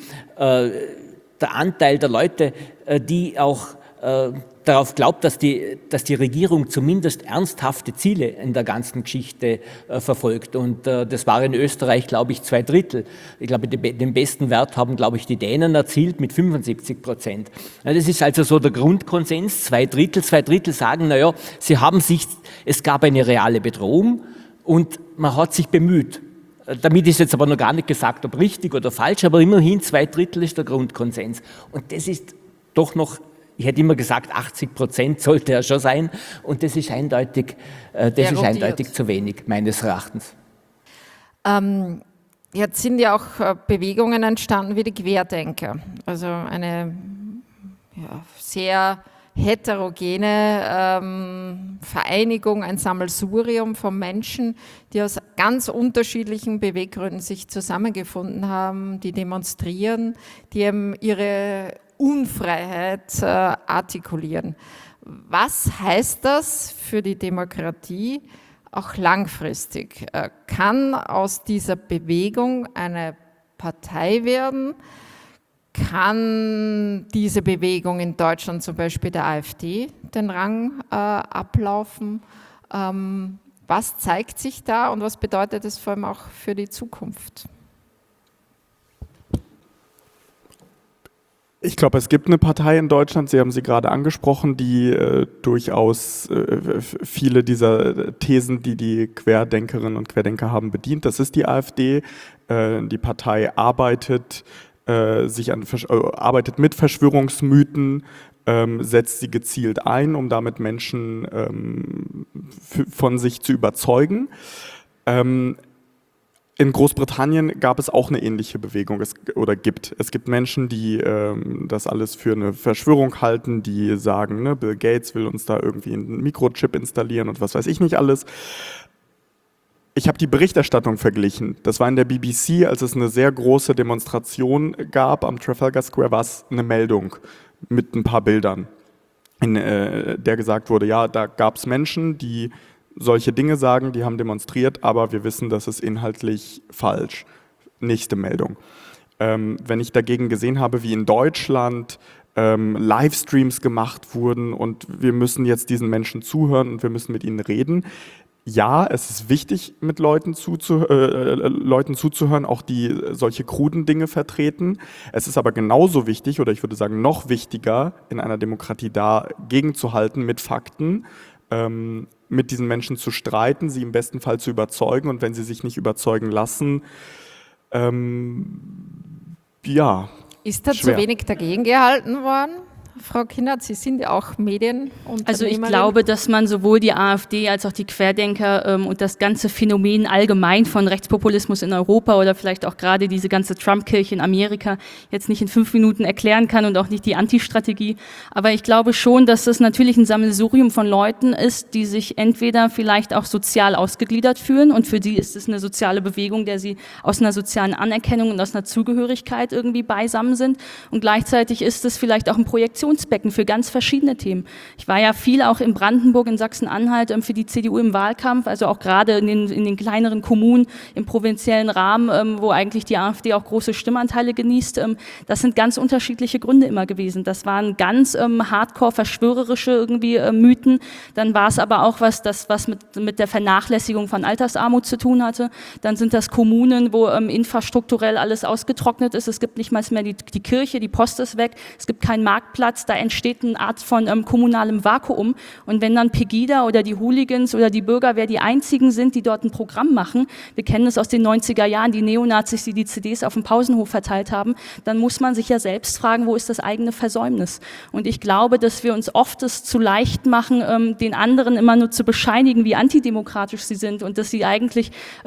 Speaker 6: der Anteil der Leute, die auch darauf glaubt, dass die Regierung zumindest ernsthafte Ziele in der ganzen Geschichte verfolgt. Und das war in Österreich, glaube ich, 2/3. Ich glaube, den besten Wert haben, glaube ich, die Dänen erzielt mit 75%. Ja, das ist also so der Grundkonsens. 2/3 sagen, naja, es gab eine reale Bedrohung und man hat sich bemüht. Damit ist jetzt aber noch gar nicht gesagt, ob richtig oder falsch, aber immerhin 2/3 ist der Grundkonsens. Und das ist doch noch, ich hätte immer gesagt, 80% sollte er schon sein. Und das ist eindeutig zu wenig, meines Erachtens.
Speaker 4: Jetzt sind ja auch Bewegungen entstanden wie die Querdenker. Also eine sehr heterogene Vereinigung, ein Sammelsurium von Menschen, die aus ganz unterschiedlichen Beweggründen sich zusammengefunden haben, die demonstrieren, die eben ihre Unfreiheit artikulieren. Was heißt das für die Demokratie auch langfristig? Kann aus dieser Bewegung eine Partei werden? Kann diese Bewegung in Deutschland, zum Beispiel der AfD, den Rang ablaufen? Was zeigt sich da und was bedeutet es vor allem auch für die Zukunft?
Speaker 2: Ich glaube, es gibt eine Partei in Deutschland, Sie haben sie gerade angesprochen, die durchaus viele dieser Thesen, die die Querdenkerinnen und Querdenker haben, bedient. Das ist die AfD. Die Partei arbeitet mit Verschwörungsmythen, setzt sie gezielt ein, um damit Menschen von sich zu überzeugen. In Großbritannien gab es auch eine ähnliche Bewegung, Es gibt Menschen, die das alles für eine Verschwörung halten, die sagen, ne, Bill Gates will uns da irgendwie einen Mikrochip installieren und was weiß ich nicht alles. Ich habe die Berichterstattung verglichen. Das war in der BBC, als es eine sehr große Demonstration gab am Trafalgar Square, war es eine Meldung mit ein paar Bildern, in der gesagt wurde, ja, da gab es Menschen, die solche Dinge sagen, die haben demonstriert, aber wir wissen, das ist inhaltlich falsch. Nächste Meldung. Wenn ich dagegen gesehen habe, wie in Deutschland Livestreams gemacht wurden und wir müssen jetzt diesen Menschen zuhören und wir müssen mit ihnen reden. Ja, es ist wichtig, mit Leuten zuzuhören, auch die solche kruden Dinge vertreten. Es ist aber genauso wichtig, oder ich würde sagen noch wichtiger, in einer Demokratie dagegen zu halten mit Fakten, mit diesen Menschen zu streiten, sie im besten Fall zu überzeugen und wenn sie sich nicht überzeugen lassen,
Speaker 4: Ist da
Speaker 2: schwer.
Speaker 4: zu wenig dagegen gehalten worden? Frau Kinnert, Sie sind ja auch Medienunternehmerin.
Speaker 5: Also ich glaube, dass man sowohl die AfD als auch die Querdenker und das ganze Phänomen allgemein von Rechtspopulismus in Europa oder vielleicht auch gerade diese ganze Trump-Kirche in Amerika jetzt nicht in 5 Minuten erklären kann und auch nicht die Anti-Strategie. Aber ich glaube schon, dass das natürlich ein Sammelsurium von Leuten ist, die sich entweder vielleicht auch sozial ausgegliedert fühlen und für die ist es eine soziale Bewegung, der sie aus einer sozialen Anerkennung und aus einer Zugehörigkeit irgendwie beisammen sind. Und gleichzeitig ist es vielleicht auch ein Projektionsbecken für ganz verschiedene Themen. Ich war ja viel auch in Brandenburg, in Sachsen-Anhalt für die CDU im Wahlkampf, also auch gerade in den kleineren Kommunen, im provinziellen Rahmen, wo eigentlich die AfD auch große Stimmanteile genießt. Das sind ganz unterschiedliche Gründe immer gewesen. Das waren ganz hardcore verschwörerische irgendwie Mythen. Dann war es aber auch was mit der Vernachlässigung von Altersarmut zu tun hatte. Dann sind das Kommunen, wo infrastrukturell alles ausgetrocknet ist. Es gibt nicht mal mehr die Kirche, die Post ist weg, es gibt keinen Marktplatz, da entsteht eine Art von kommunalem Vakuum. Und wenn dann Pegida oder die Hooligans oder die Bürgerwehr die einzigen sind, die dort ein Programm machen, wir kennen es aus den 90er Jahren, die Neonazis, die CDs auf dem Pausenhof verteilt haben, dann muss man sich ja selbst fragen, wo ist das eigene Versäumnis? Und ich glaube, dass wir uns oft es zu leicht machen, den anderen immer nur zu bescheinigen, wie antidemokratisch sie sind und dass sie eigentlich,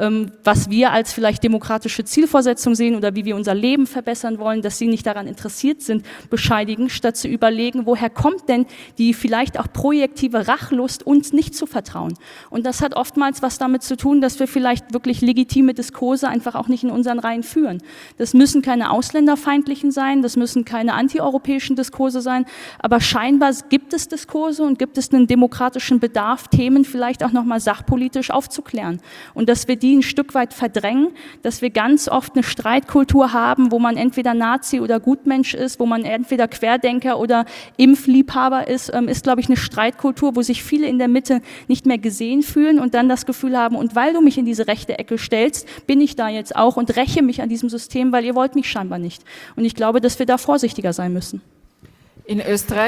Speaker 5: was wir als vielleicht demokratische Zielvorsetzung sehen oder wie wir unser Leben verbessern wollen, dass sie nicht daran interessiert sind, bescheidigen, statt zu überlegen, woher kommt denn die vielleicht auch projektive Rachlust, uns nicht zu vertrauen. Und das hat oftmals was damit zu tun, dass wir vielleicht wirklich legitime Diskurse einfach auch nicht in unseren Reihen führen. Das müssen keine ausländerfeindlichen sein, das müssen keine antieuropäischen Diskurse sein, aber scheinbar gibt es Diskurse und gibt es einen demokratischen Bedarf, Themen vielleicht auch nochmal sachpolitisch aufzuklären. Und dass wir die ein Stück weit verdrängen, dass wir ganz oft eine Streitkultur haben, wo man entweder Nazi oder Gutmensch ist, wo man entweder Querdenker oder Impfliebhaber ist, glaube ich, eine Streitkultur, wo sich viele in der Mitte nicht mehr gesehen fühlen und dann das Gefühl haben, und weil du mich in diese rechte Ecke stellst, bin ich da jetzt auch und räche mich an diesem System, weil ihr wollt mich scheinbar nicht. Und ich glaube, dass wir da vorsichtiger sein müssen.
Speaker 4: In Österreich?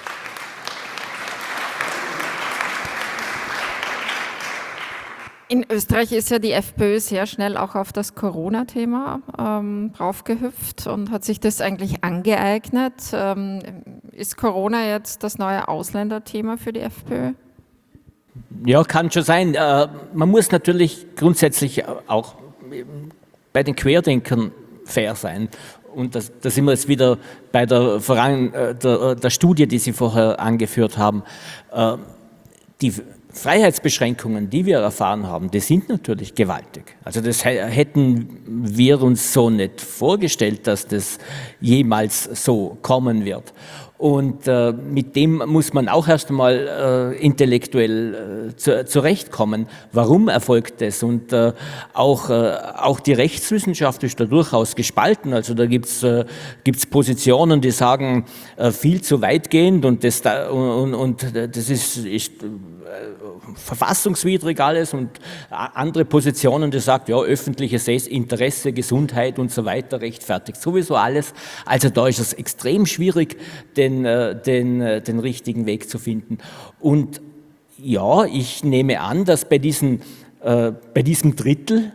Speaker 4: In Österreich ist ja die FPÖ sehr schnell auch auf das Corona-Thema draufgehüpft und hat sich das eigentlich angeeignet. Ist Corona jetzt das neue Ausländerthema für die FPÖ?
Speaker 6: Ja, kann schon sein. Man muss natürlich grundsätzlich auch bei den Querdenkern fair sein. Und da sind wir jetzt wieder bei der Studie, die Sie vorher angeführt haben. Die Freiheitsbeschränkungen, die wir erfahren haben, die sind natürlich gewaltig. Also das hätten wir uns so nicht vorgestellt, dass das jemals so kommen wird. Und mit dem muss man auch erst einmal intellektuell zurechtkommen. Warum erfolgt das? Und auch die Rechtswissenschaft ist da durchaus gespalten. Also da gibt's Positionen, die sagen, viel zu weitgehend und das ist verfassungswidrig alles, und andere Positionen, die sagen, ja, öffentliches Interesse, Gesundheit und so weiter rechtfertigt sowieso alles. Also da ist es extrem schwierig, den richtigen Weg zu finden. Und ja, ich nehme an, dass bei diesem Drittel,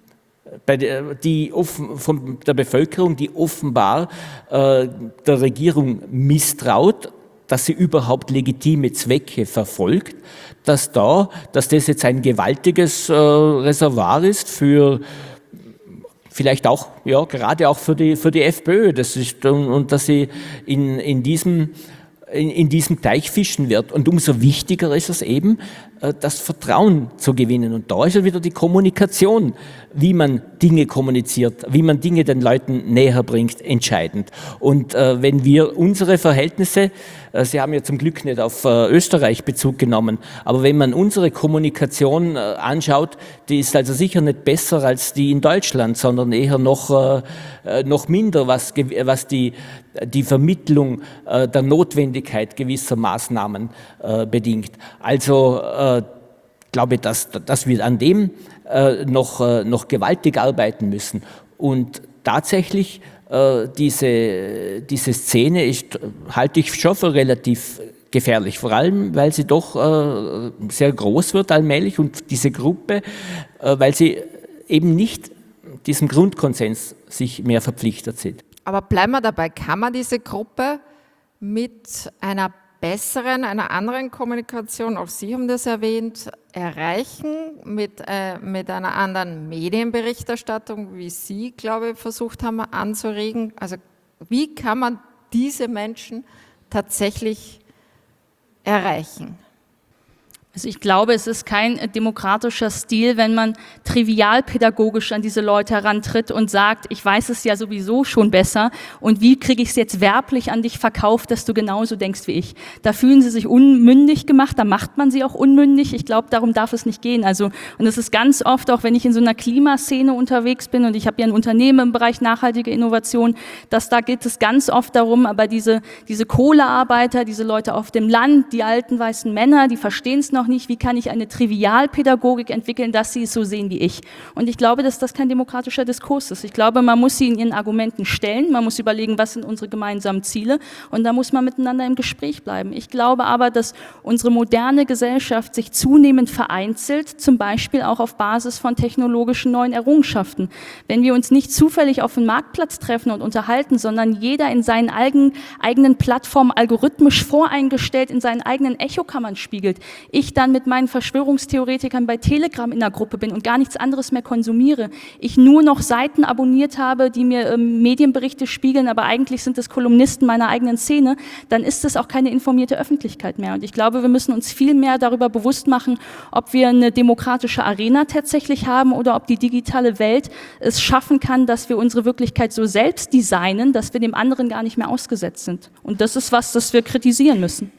Speaker 6: von der Bevölkerung, die offenbar der Regierung misstraut, dass sie überhaupt legitime Zwecke verfolgt, dass das jetzt ein gewaltiges Reservoir ist für vielleicht auch, ja, gerade auch für die FPÖ, und dass sie in diesem Teich fischen wird. Und umso wichtiger ist es eben, das Vertrauen zu gewinnen. Und da ist ja wieder die Kommunikation, wie man Dinge kommuniziert, wie man Dinge den Leuten näher bringt, entscheidend. Und wenn wir unsere Verhältnisse, Sie haben ja zum Glück nicht auf Österreich Bezug genommen, aber wenn man unsere Kommunikation anschaut, die ist also sicher nicht besser als die in Deutschland, sondern eher noch minder, was die Vermittlung der Notwendigkeit gewisser Maßnahmen bedingt. Also glaube ich, dass wir an dem noch gewaltig arbeiten müssen. Und tatsächlich diese Szene halte ich schon für relativ gefährlich, vor allem, weil sie doch sehr groß wird allmählich, und diese Gruppe, weil sie eben nicht diesem Grundkonsens sich mehr verpflichtet sind.
Speaker 4: Aber bleiben wir dabei, kann man diese Gruppe mit einer besseren, einer anderen Kommunikation, auch Sie haben das erwähnt, erreichen, mit einer anderen Medienberichterstattung, wie Sie, glaube ich, versucht haben anzuregen? Also wie kann man diese Menschen tatsächlich erreichen?
Speaker 5: Also ich glaube, es ist kein demokratischer Stil, wenn man trivialpädagogisch an diese Leute herantritt und sagt, ich weiß es ja sowieso schon besser und wie kriege ich es jetzt werblich an dich verkauft, dass du genauso denkst wie ich. Da fühlen sie sich unmündig gemacht, da macht man sie auch unmündig. Ich glaube, darum darf es nicht gehen. Also, und es ist ganz oft, auch wenn ich in so einer Klimaszene unterwegs bin und ich habe ja ein Unternehmen im Bereich nachhaltige Innovation, da geht es ganz oft darum, aber diese Kohlearbeiter, diese Leute auf dem Land, die alten weißen Männer, die verstehen es noch nicht, wie kann ich eine Trivialpädagogik entwickeln, dass sie es so sehen wie ich. Und ich glaube, dass das kein demokratischer Diskurs ist. Ich glaube, man muss sie in ihren Argumenten stellen, man muss überlegen, was sind unsere gemeinsamen Ziele und da muss man miteinander im Gespräch bleiben. Ich glaube aber, dass unsere moderne Gesellschaft sich zunehmend vereinzelt, zum Beispiel auch auf Basis von technologischen neuen Errungenschaften. Wenn wir uns nicht zufällig auf dem Marktplatz treffen und unterhalten, sondern jeder in seinen eigenen Plattformen algorithmisch voreingestellt in seinen eigenen Echokammern spiegelt, ich dann mit meinen Verschwörungstheoretikern bei Telegram in der Gruppe bin und gar nichts anderes mehr konsumiere, ich nur noch Seiten abonniert habe, die mir Medienberichte spiegeln, aber eigentlich sind es Kolumnisten meiner eigenen Szene, dann ist es auch keine informierte Öffentlichkeit mehr. Und ich glaube, wir müssen uns viel mehr darüber bewusst machen, ob wir eine demokratische Arena tatsächlich haben oder ob die digitale Welt es schaffen kann, dass wir unsere Wirklichkeit so selbst designen, dass wir dem anderen gar nicht mehr ausgesetzt sind. Und das ist was, das wir kritisieren müssen.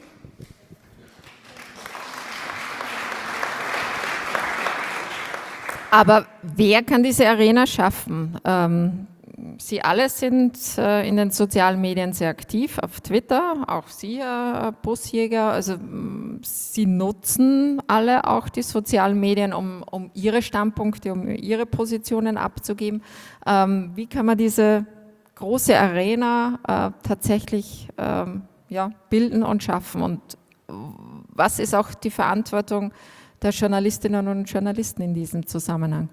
Speaker 4: Aber wer kann diese Arena schaffen? Sie alle sind in den sozialen Medien sehr aktiv, auf Twitter, auch Sie, Herr Busjäger. Also Sie nutzen alle auch die sozialen Medien, um Ihre Standpunkte, um Ihre Positionen abzugeben. Wie kann man diese große Arena tatsächlich bilden und schaffen? Und was ist auch die Verantwortung der Journalistinnen und Journalisten in diesem Zusammenhang?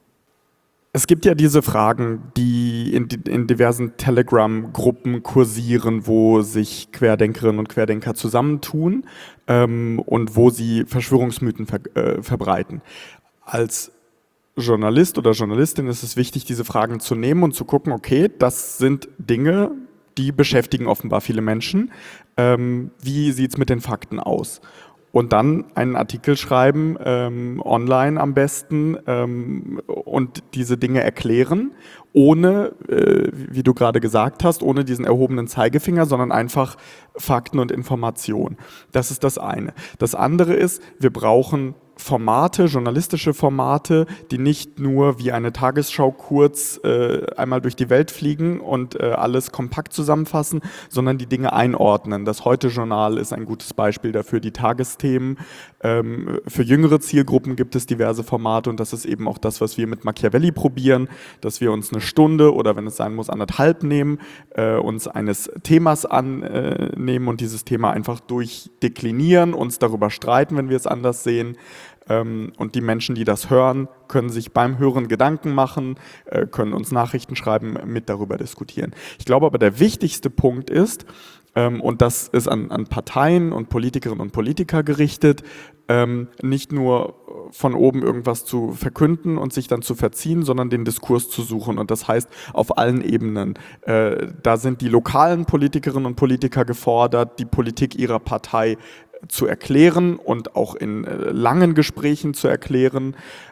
Speaker 2: Es gibt ja diese Fragen, die in diversen Telegram-Gruppen kursieren, wo sich Querdenkerinnen und Querdenker zusammentun und wo sie Verschwörungsmythen verbreiten. Als Journalist oder Journalistin ist es wichtig, diese Fragen zu nehmen und zu gucken, okay, das sind Dinge, die beschäftigen offenbar viele Menschen. Wie sieht es mit den Fakten aus? Und dann einen Artikel schreiben, online am besten, und diese Dinge erklären, ohne, wie du gerade gesagt hast, ohne diesen erhobenen Zeigefinger, sondern einfach Fakten und Informationen. Das ist das eine. Das andere ist, wir brauchen Formate, journalistische Formate, die nicht nur wie eine Tagesschau kurz einmal durch die Welt fliegen und alles kompakt zusammenfassen, sondern die Dinge einordnen. Das Heute-Journal ist ein gutes Beispiel dafür, die Tagesthemen. Für jüngere Zielgruppen gibt es diverse Formate und das ist eben auch das, was wir mit Machiavelli probieren, dass wir uns eine Stunde oder wenn es sein muss 1,5 nehmen, uns eines Themas annehmen und dieses Thema einfach durchdeklinieren, uns darüber streiten, wenn wir es anders sehen. Und die Menschen, die das hören, können sich beim Hören Gedanken machen, können uns Nachrichten schreiben, mit darüber diskutieren. Ich glaube aber, der wichtigste Punkt ist, und das ist an Parteien und Politikerinnen und Politiker gerichtet, nicht nur von oben irgendwas zu verkünden und sich dann zu verziehen, sondern den Diskurs zu suchen. Und das heißt auf allen Ebenen. Da sind die lokalen Politikerinnen und Politiker gefordert, die Politik ihrer Partei zu erklären und auch in langen Gesprächen zu erklären.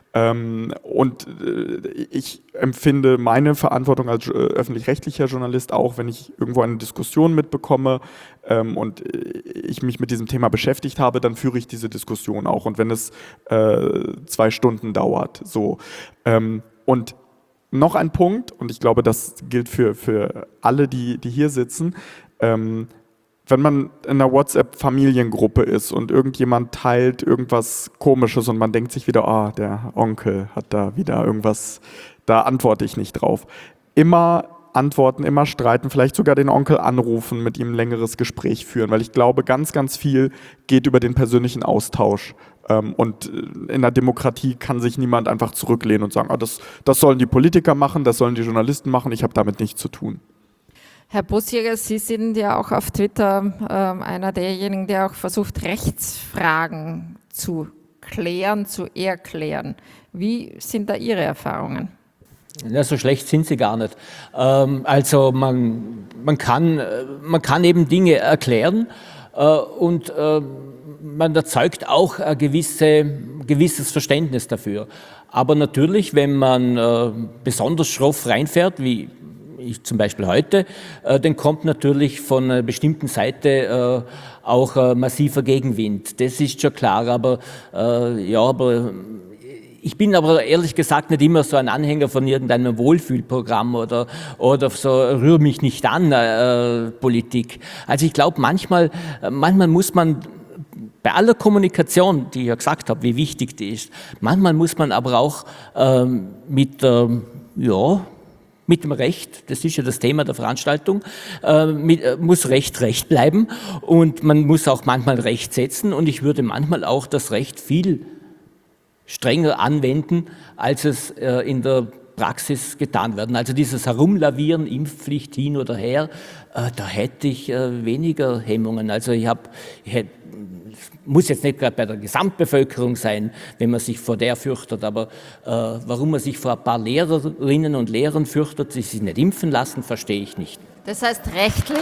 Speaker 2: Und ich empfinde meine Verantwortung als öffentlich-rechtlicher Journalist auch, wenn ich irgendwo eine Diskussion mitbekomme und ich mich mit diesem Thema beschäftigt habe, dann führe ich diese Diskussion auch. Und wenn es 2 Stunden dauert. So. Und noch ein Punkt, und ich glaube, das gilt für alle, die hier sitzen, wenn man in einer WhatsApp-Familiengruppe ist und irgendjemand teilt irgendwas Komisches und man denkt sich wieder, der Onkel hat da wieder irgendwas, da antworte ich nicht drauf. Immer antworten, immer streiten, vielleicht sogar den Onkel anrufen, mit ihm ein längeres Gespräch führen, weil ich glaube, ganz, ganz viel geht über den persönlichen Austausch. Und in der Demokratie kann sich niemand einfach zurücklehnen und sagen, das sollen die Politiker machen, das sollen die Journalisten machen, ich habe damit nichts zu tun.
Speaker 4: Herr Busjäger, Sie sind ja auch auf Twitter einer derjenigen, der auch versucht, Rechtsfragen zu klären, zu erklären. Wie sind da Ihre Erfahrungen?
Speaker 6: Ja, so schlecht sind sie gar nicht. Also man kann eben Dinge erklären und man erzeugt auch ein gewisses Verständnis dafür. Aber natürlich, wenn man besonders schroff reinfährt, wie ich zum Beispiel heute, dann kommt natürlich von einer bestimmten Seite auch massiver Gegenwind. Das ist schon klar, aber ich bin aber ehrlich gesagt nicht immer so ein Anhänger von irgendeinem Wohlfühlprogramm oder so rühr mich nicht an Politik. Also ich glaube, manchmal muss man bei aller Kommunikation, die ich ja gesagt habe, wie wichtig die ist, manchmal muss man aber auch mit dem Recht, das ist ja das Thema der Veranstaltung, muss Recht bleiben und man muss auch manchmal Recht setzen und ich würde manchmal auch das Recht viel strenger anwenden, als es in der Praxis getan werden. Also dieses Herumlavieren, Impfpflicht hin oder her, da hätte ich weniger Hemmungen. Also muss jetzt nicht gerade bei der Gesamtbevölkerung sein, wenn man sich vor der fürchtet, aber warum man sich vor ein paar Lehrerinnen und Lehrern fürchtet, die sich nicht impfen lassen, verstehe ich nicht.
Speaker 4: Das heißt rechtlich?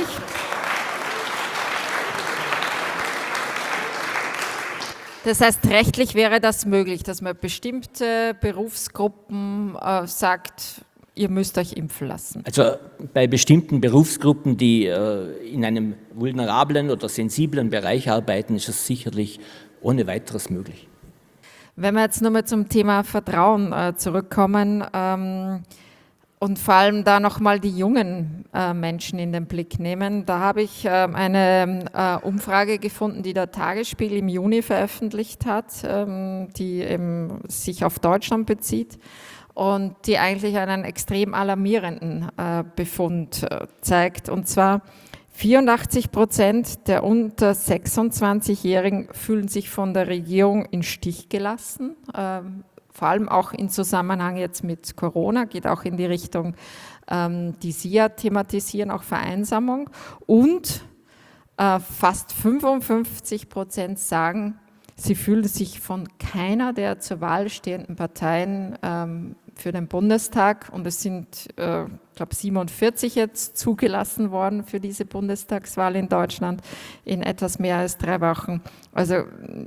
Speaker 4: Das heißt, rechtlich wäre das möglich, dass man bestimmte Berufsgruppen sagt, ihr müsst euch impfen lassen.
Speaker 6: Also bei bestimmten Berufsgruppen, die in einem vulnerablen oder sensiblen Bereich arbeiten, ist es sicherlich ohne weiteres möglich.
Speaker 4: Wenn wir jetzt nochmal zum Thema Vertrauen zurückkommen und vor allem da nochmal die jungen Menschen in den Blick nehmen, da habe ich eine Umfrage gefunden, die der Tagesspiegel im Juni veröffentlicht hat, die eben sich auf Deutschland bezieht und die eigentlich einen extrem alarmierenden Befund zeigt. Und zwar 84% der unter 26-Jährigen fühlen sich von der Regierung in Stich gelassen, vor allem auch im Zusammenhang jetzt mit Corona, geht auch in die Richtung, die Sie ja thematisieren, auch Vereinsamung. Und fast 55% sagen, sie fühlen sich von keiner der zur Wahl stehenden Parteien für den Bundestag, und es sind, ich glaube, 47 jetzt zugelassen worden für diese Bundestagswahl in Deutschland in etwas mehr als 3 Wochen. Also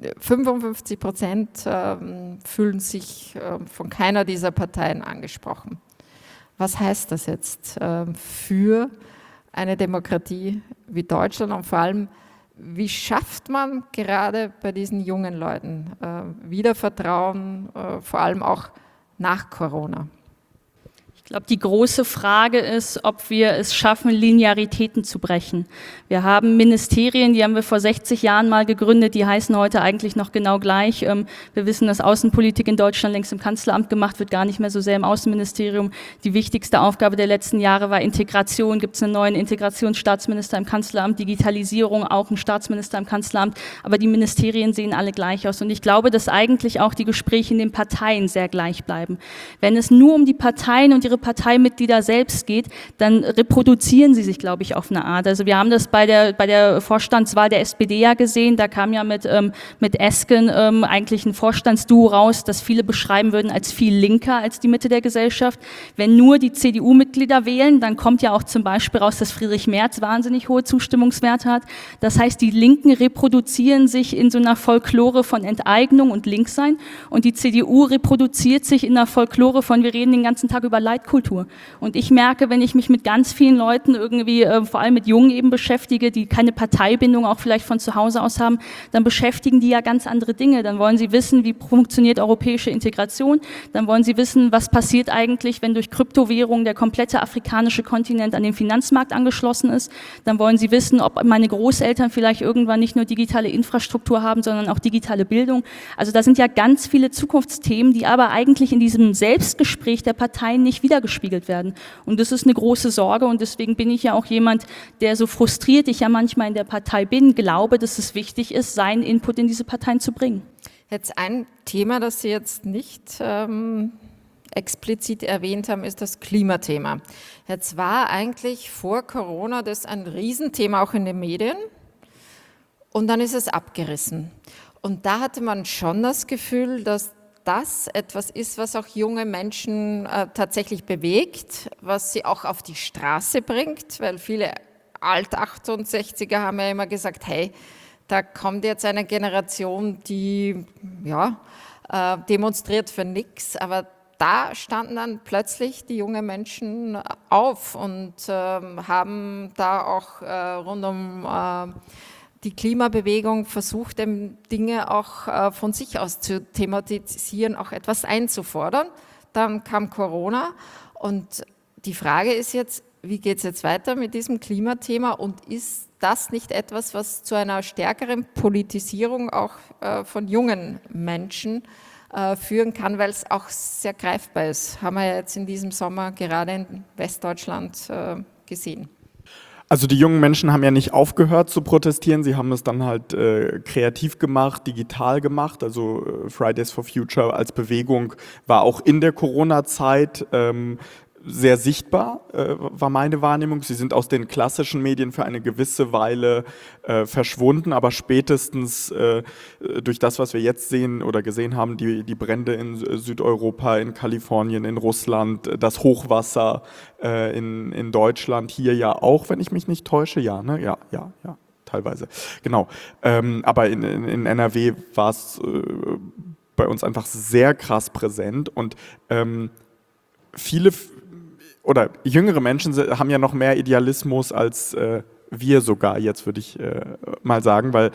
Speaker 4: 55% fühlen sich von keiner dieser Parteien angesprochen. Was heißt das jetzt für eine Demokratie wie Deutschland und vor allem, wie schafft man gerade bei diesen jungen Leuten wieder Vertrauen, vor allem auch nach Corona?
Speaker 5: Ich glaube, die große Frage ist, ob wir es schaffen, Linearitäten zu brechen. Wir haben Ministerien, die haben wir vor 60 Jahren mal gegründet, die heißen heute eigentlich noch genau gleich. Wir wissen, dass Außenpolitik in Deutschland längst im Kanzleramt gemacht wird, gar nicht mehr so sehr im Außenministerium. Die wichtigste Aufgabe der letzten Jahre war Integration. Gibt es einen neuen Integrationsstaatsminister im Kanzleramt, Digitalisierung, auch einen Staatsminister im Kanzleramt. Aber die Ministerien sehen alle gleich aus. Und ich glaube, dass eigentlich auch die Gespräche in den Parteien sehr gleich bleiben. Wenn es nur um die Parteien und ihre Parteimitglieder selbst geht, dann reproduzieren sie sich, glaube ich, auf eine Art. Also wir haben das bei der Vorstandswahl der SPD ja gesehen, da kam ja mit Esken eigentlich ein Vorstandsduo raus, das viele beschreiben würden als viel linker als die Mitte der Gesellschaft. Wenn nur die CDU-Mitglieder wählen, dann kommt ja auch zum Beispiel raus, dass Friedrich Merz wahnsinnig hohe Zustimmungswerte hat. Das heißt, die Linken reproduzieren sich in so einer Folklore von Enteignung und Linkssein und die CDU reproduziert sich in einer Folklore von, wir reden den ganzen Tag über Leitkultur. Und ich merke, wenn ich mich mit ganz vielen Leuten irgendwie, vor allem mit Jungen eben beschäftige, die keine Parteibindung auch vielleicht von zu Hause aus haben, dann beschäftigen die ja ganz andere Dinge. Dann wollen sie wissen, wie funktioniert europäische Integration. Dann wollen sie wissen, was passiert eigentlich, wenn durch Kryptowährungen der komplette afrikanische Kontinent an den Finanzmarkt angeschlossen ist. Dann wollen sie wissen, ob meine Großeltern vielleicht irgendwann nicht nur digitale Infrastruktur haben, sondern auch digitale Bildung. Also da sind ja ganz viele Zukunftsthemen, die aber eigentlich in diesem Selbstgespräch der Parteien nicht wiedergespiegelt werden. Und das ist eine große Sorge und deswegen bin ich ja auch jemand, der so frustriert ich ja manchmal in der Partei bin, glaube, dass es wichtig ist, seinen Input in diese Parteien zu bringen.
Speaker 4: Jetzt ein Thema, das Sie jetzt nicht explizit erwähnt haben, ist das Klimathema. Jetzt war eigentlich vor Corona das ein Riesenthema auch in den Medien und dann ist es abgerissen. Und da hatte man schon das Gefühl, dass das etwas ist, was auch junge Menschen tatsächlich bewegt, was sie auch auf die Straße bringt, weil viele Alt-68er haben ja immer gesagt, hey, da kommt jetzt eine Generation, die demonstriert für nichts, aber da standen dann plötzlich die jungen Menschen auf und haben da auch rund um die Klimabewegung versucht, Dinge auch von sich aus zu thematisieren, auch etwas einzufordern. Dann kam Corona und die Frage ist jetzt, wie geht es jetzt weiter mit diesem Klimathema und ist das nicht etwas, was zu einer stärkeren Politisierung auch von jungen Menschen führen kann, weil es auch sehr greifbar ist. Haben wir ja jetzt in diesem Sommer gerade in Westdeutschland gesehen.
Speaker 2: Also die jungen Menschen haben ja nicht aufgehört zu protestieren, sie haben es dann halt kreativ gemacht, digital gemacht. Also Fridays for Future als Bewegung war auch in der Corona-Zeit sehr sichtbar, war meine Wahrnehmung. Sie sind aus den klassischen Medien für eine gewisse Weile verschwunden, aber spätestens durch das, was wir jetzt sehen oder gesehen haben, die Brände in Südeuropa, in Kalifornien, in Russland, das Hochwasser in Deutschland, hier ja auch, wenn ich mich nicht täusche, ja, ne? Ja, teilweise, genau. Aber in NRW war es bei uns einfach sehr krass präsent und viele oder jüngere Menschen haben ja noch mehr Idealismus als wir sogar, jetzt würde ich mal sagen, weil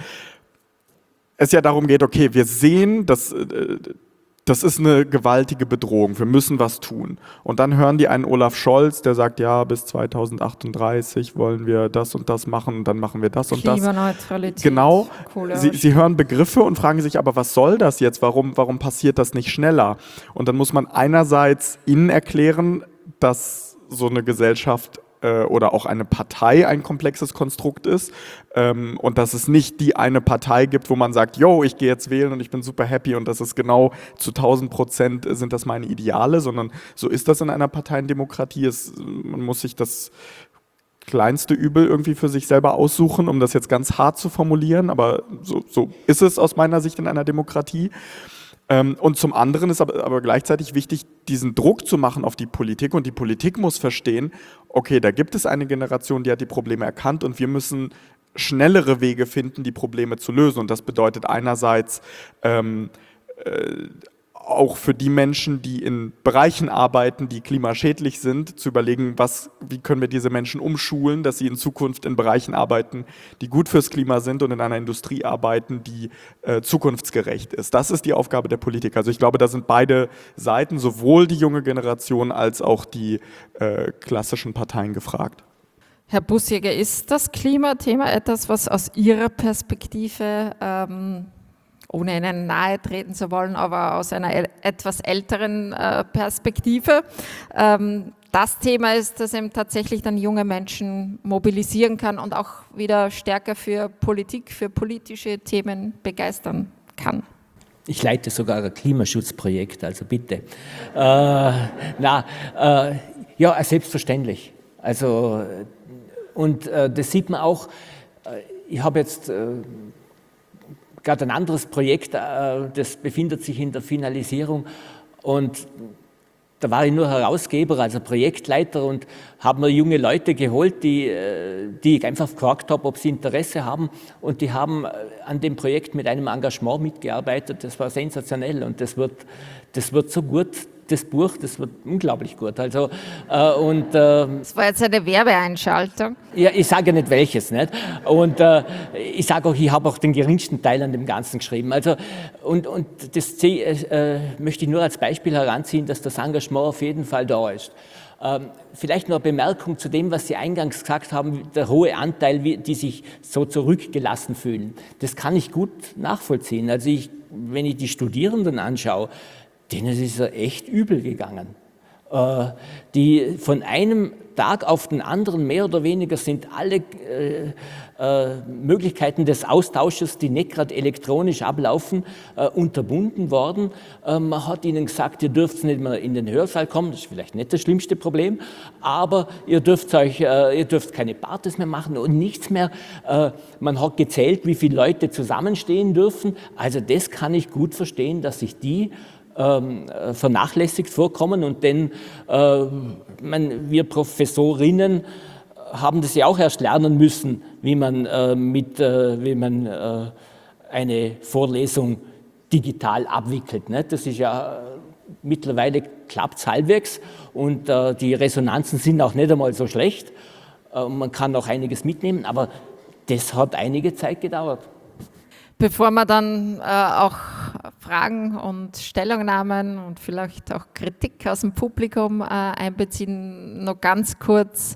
Speaker 2: es ja darum geht, okay, wir sehen, das ist eine gewaltige Bedrohung, wir müssen was tun. Und dann hören die einen Olaf Scholz, der sagt, ja, bis 2038 wollen wir das und das machen und dann machen wir das und das.
Speaker 4: Klimaneutralität.
Speaker 2: Genau, sie hören Begriffe und fragen sich, aber was soll das jetzt, warum passiert das nicht schneller? Und dann muss man einerseits ihnen erklären, dass so eine Gesellschaft oder auch eine Partei ein komplexes Konstrukt ist und dass es nicht die eine Partei gibt, wo man sagt, yo, ich gehe jetzt wählen und ich bin super happy und das ist genau zu 1000% sind das meine Ideale, sondern so ist das in einer Parteiendemokratie. Man muss sich das kleinste Übel irgendwie für sich selber aussuchen, um das jetzt ganz hart zu formulieren, aber so ist es aus meiner Sicht in einer Demokratie. Und zum anderen ist aber gleichzeitig wichtig, diesen Druck zu machen auf die Politik und die Politik muss verstehen, okay, da gibt es eine Generation, die hat die Probleme erkannt und wir müssen schnellere Wege finden, die Probleme zu lösen und das bedeutet einerseits auch für die Menschen, die in Bereichen arbeiten, die klimaschädlich sind, zu überlegen, wie können wir diese Menschen umschulen, dass sie in Zukunft in Bereichen arbeiten, die gut fürs Klima sind und in einer Industrie arbeiten, die zukunftsgerecht ist. Das ist die Aufgabe der Politik. Also ich glaube, da sind beide Seiten, sowohl die junge Generation als auch die klassischen Parteien gefragt.
Speaker 4: Herr Bussjäger, ist das Klimathema etwas, was aus Ihrer Perspektive ohne Ihnen nahe treten zu wollen, aber aus einer etwas älteren Perspektive. Das Thema ist, das eben tatsächlich dann junge Menschen mobilisieren kann und auch wieder stärker für Politik, für politische Themen begeistern kann.
Speaker 6: Ich leite sogar ein Klimaschutzprojekt, also bitte. Selbstverständlich. Also, und das sieht man auch, ich habe jetzt gerade ein anderes Projekt, das befindet sich in der Finalisierung und da war ich nur Herausgeber, also Projektleiter und habe mir junge Leute geholt, die ich einfach gefragt habe, ob sie Interesse haben und die haben an dem Projekt mit einem Engagement mitgearbeitet, das war sensationell und das wird so gut, das Buch, das wird unglaublich gut. Also,
Speaker 4: das war jetzt eine Werbeeinschaltung.
Speaker 6: Ja, ich sage ja nicht welches, nicht? Und ich sage auch, ich habe auch den geringsten Teil an dem Ganzen geschrieben. Also, und das möchte ich nur als Beispiel heranziehen, dass das Engagement auf jeden Fall da ist. Vielleicht noch eine Bemerkung zu dem, was Sie eingangs gesagt haben, der hohe Anteil, die sich so zurückgelassen fühlen. Das kann ich gut nachvollziehen. Also wenn ich die Studierenden anschaue, denen ist es echt übel gegangen. Die von einem Tag auf den anderen, mehr oder weniger, sind alle Möglichkeiten des Austausches, die nicht gerade elektronisch ablaufen, unterbunden worden. Man hat ihnen gesagt, ihr dürft nicht mehr in den Hörsaal kommen, das ist vielleicht nicht das schlimmste Problem, aber ihr dürft keine Partys mehr machen und nichts mehr. Man hat gezählt, wie viele Leute zusammenstehen dürfen. Also das kann ich gut verstehen, dass sich die vernachlässigt vorkommen und denn wir Professorinnen haben das ja auch erst lernen müssen, wie man eine Vorlesung digital abwickelt. Ne? Das ist ja mittlerweile klappt es halbwegs und die Resonanzen sind auch nicht einmal so schlecht. Man kann auch einiges mitnehmen, aber das hat einige Zeit gedauert.
Speaker 4: Bevor wir dann auch Fragen und Stellungnahmen und vielleicht auch Kritik aus dem Publikum einbeziehen, noch ganz kurz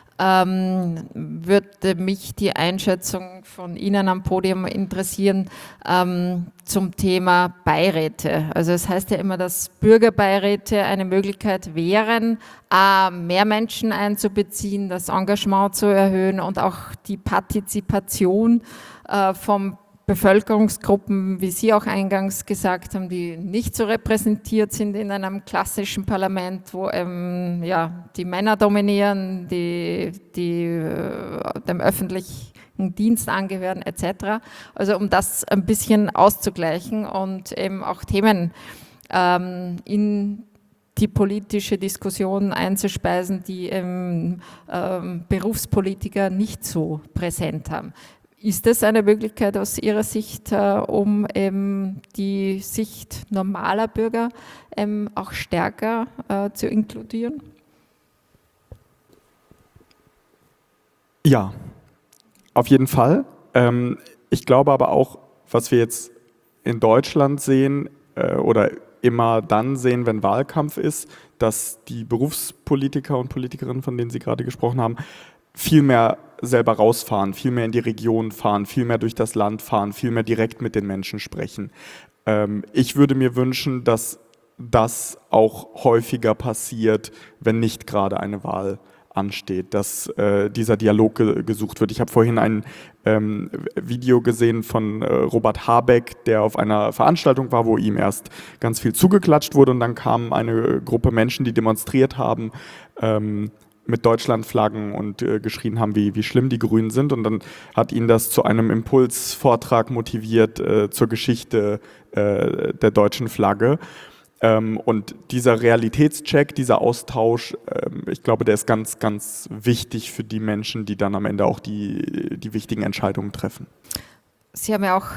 Speaker 4: würde mich die Einschätzung von Ihnen am Podium interessieren zum Thema Beiräte. Also es heißt ja immer, dass Bürgerbeiräte eine Möglichkeit wären, mehr Menschen einzubeziehen, das Engagement zu erhöhen und auch die Partizipation vom Bevölkerungsgruppen, wie Sie auch eingangs gesagt haben, die nicht so repräsentiert sind in einem klassischen Parlament, wo die Männer dominieren, die dem öffentlichen Dienst angehören etc. Also um das ein bisschen auszugleichen und eben auch Themen in die politische Diskussion einzuspeisen, die Berufspolitiker nicht so präsent haben. Ist das eine Möglichkeit aus Ihrer Sicht, um die Sicht normaler Bürger auch stärker zu inkludieren?
Speaker 2: Ja, auf jeden Fall. Ich glaube aber auch, was wir jetzt in Deutschland sehen oder immer dann sehen, wenn Wahlkampf ist, dass die Berufspolitiker und Politikerinnen, von denen Sie gerade gesprochen haben, viel mehr selber rausfahren, viel mehr in die Region fahren, viel mehr durch das Land fahren, viel mehr direkt mit den Menschen sprechen. Ich würde mir wünschen, dass das auch häufiger passiert, wenn nicht gerade eine Wahl ansteht, dass dieser Dialog gesucht wird. Ich habe vorhin ein Video gesehen von Robert Habeck, der auf einer Veranstaltung war, wo ihm erst ganz viel zugeklatscht wurde und dann kam eine Gruppe Menschen, die demonstriert haben, mit Deutschlandflaggen und geschrien haben, wie schlimm die Grünen sind. Und dann hat ihn das zu einem Impulsvortrag motiviert zur Geschichte der deutschen Flagge. Und dieser Realitätscheck, dieser Austausch, ich glaube, der ist ganz, ganz wichtig für die Menschen, die dann am Ende auch die wichtigen Entscheidungen treffen.
Speaker 4: Sie haben ja auch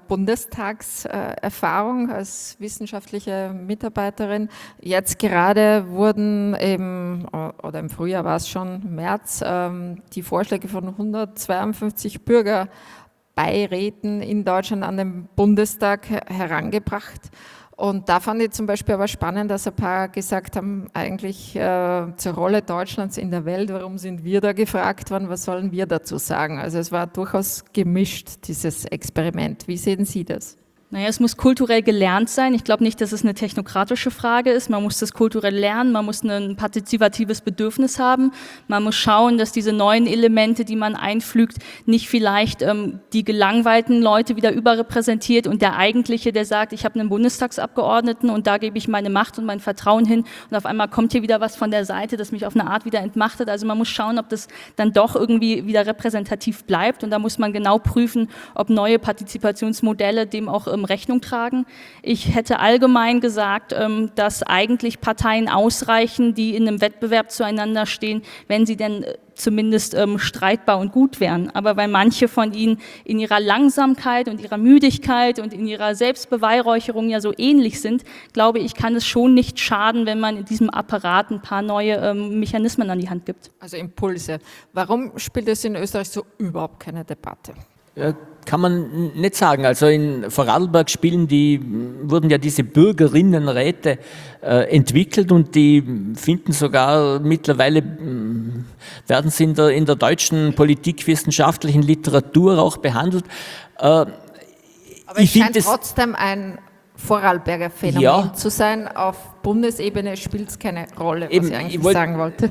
Speaker 4: Bundestagserfahrung als wissenschaftliche Mitarbeiterin. Jetzt gerade wurden oder im Frühjahr war es schon, März, die Vorschläge von 152 Bürgerbeiräten in Deutschland an den Bundestag herangebracht. Und da fand ich zum Beispiel aber spannend, dass ein paar gesagt haben, eigentlich zur Rolle Deutschlands in der Welt, warum sind wir da gefragt worden, was sollen wir dazu sagen? Also es war durchaus gemischt, dieses Experiment. Wie sehen Sie das?
Speaker 5: Naja, es muss kulturell gelernt sein. Ich glaube nicht, dass es eine technokratische Frage ist. Man muss das kulturell lernen, man muss ein partizipatives Bedürfnis haben. Man muss schauen, dass diese neuen Elemente, die man einfügt, nicht vielleicht die gelangweilten Leute wieder überrepräsentiert und der eigentliche, der sagt, ich habe einen Bundestagsabgeordneten und da gebe ich meine Macht und mein Vertrauen hin und auf einmal kommt hier wieder was von der Seite, das mich auf eine Art wieder entmachtet. Also man muss schauen, ob das dann doch irgendwie wieder repräsentativ bleibt und da muss man genau prüfen, ob neue Partizipationsmodelle dem auch Rechnung tragen. Ich hätte allgemein gesagt, dass eigentlich Parteien ausreichen, die in einem Wettbewerb zueinander stehen, wenn sie denn zumindest streitbar und gut wären. Aber weil manche von ihnen in ihrer Langsamkeit und ihrer Müdigkeit und in ihrer Selbstbeweihräucherung ja so ähnlich sind, glaube ich, kann es schon nicht schaden, wenn man in diesem Apparat ein paar neue Mechanismen an die Hand gibt.
Speaker 4: Also Impulse. Warum spielt es in Österreich so überhaupt keine Debatte?
Speaker 6: Ja, kann man nicht sagen. Also in Vorarlberg wurden ja diese Bürgerinnenräte entwickelt und die finden sogar mittlerweile, werden sie in der deutschen politikwissenschaftlichen Literatur auch behandelt.
Speaker 4: Aber es scheint trotzdem ein Vorarlberger Phänomen zu sein. Auf Bundesebene spielt es keine Rolle, was ich eigentlich sagen wollte.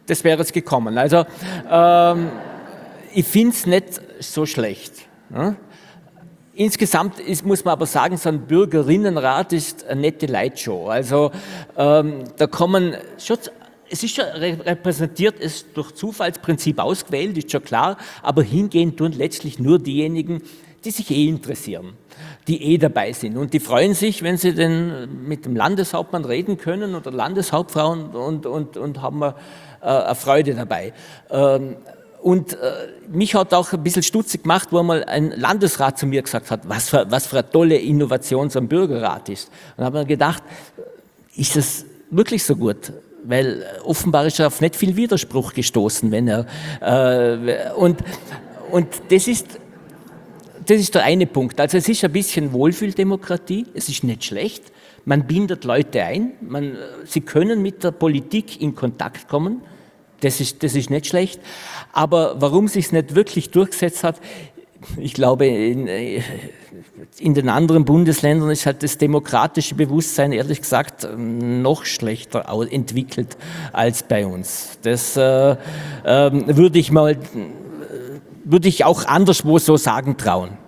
Speaker 6: das wäre jetzt gekommen. Also ich finde es nicht so schlecht. Ja? Insgesamt muss man aber sagen, so ein Bürgerinnenrat ist eine nette Lightshow. Also da kommen schon, es ist schon repräsentiert, es ist durch Zufallsprinzip ausgewählt, ist schon klar, aber hingehen tun letztlich nur diejenigen, die sich interessieren, die dabei sind. Und die freuen sich, wenn sie denn mit dem Landeshauptmann reden können oder Landeshauptfrau und haben eine Freude dabei. Und mich hat auch ein bisschen stutzig gemacht, wo einmal ein Landesrat zu mir gesagt hat, was für eine tolle Innovation so ein Bürgerrat ist. Und habe mir gedacht, ist das wirklich so gut? Weil offenbar ist er auf nicht viel Widerspruch gestoßen, wenn er und das ist der eine Punkt. Also es ist ein bisschen Wohlfühldemokratie, es ist nicht schlecht. Man bindet Leute ein, sie können mit der Politik in Kontakt kommen. Das ist nicht schlecht. Aber warum sich es nicht wirklich durchgesetzt hat, ich glaube, in den anderen Bundesländern ist halt das demokratische Bewusstsein, ehrlich gesagt, noch schlechter entwickelt als bei uns. Das würde ich auch anderswo so sagen trauen.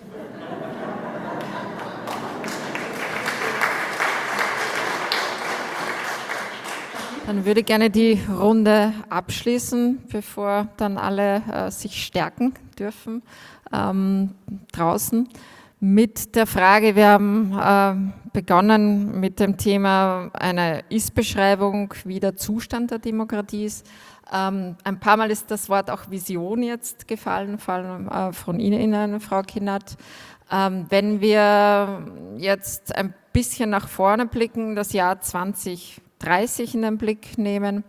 Speaker 4: Dann würde ich gerne die Runde abschließen, bevor dann alle sich stärken dürfen draußen. Mit der Frage, wir haben begonnen mit dem Thema eine Ist-Beschreibung, wie der Zustand der Demokratie ist. Ein paar Mal ist das Wort auch Vision jetzt gefallen, vor allem von Ihnen, Frau Kinnert. Wenn wir jetzt ein bisschen nach vorne blicken, das Jahr 2030 in den Blick nehmen,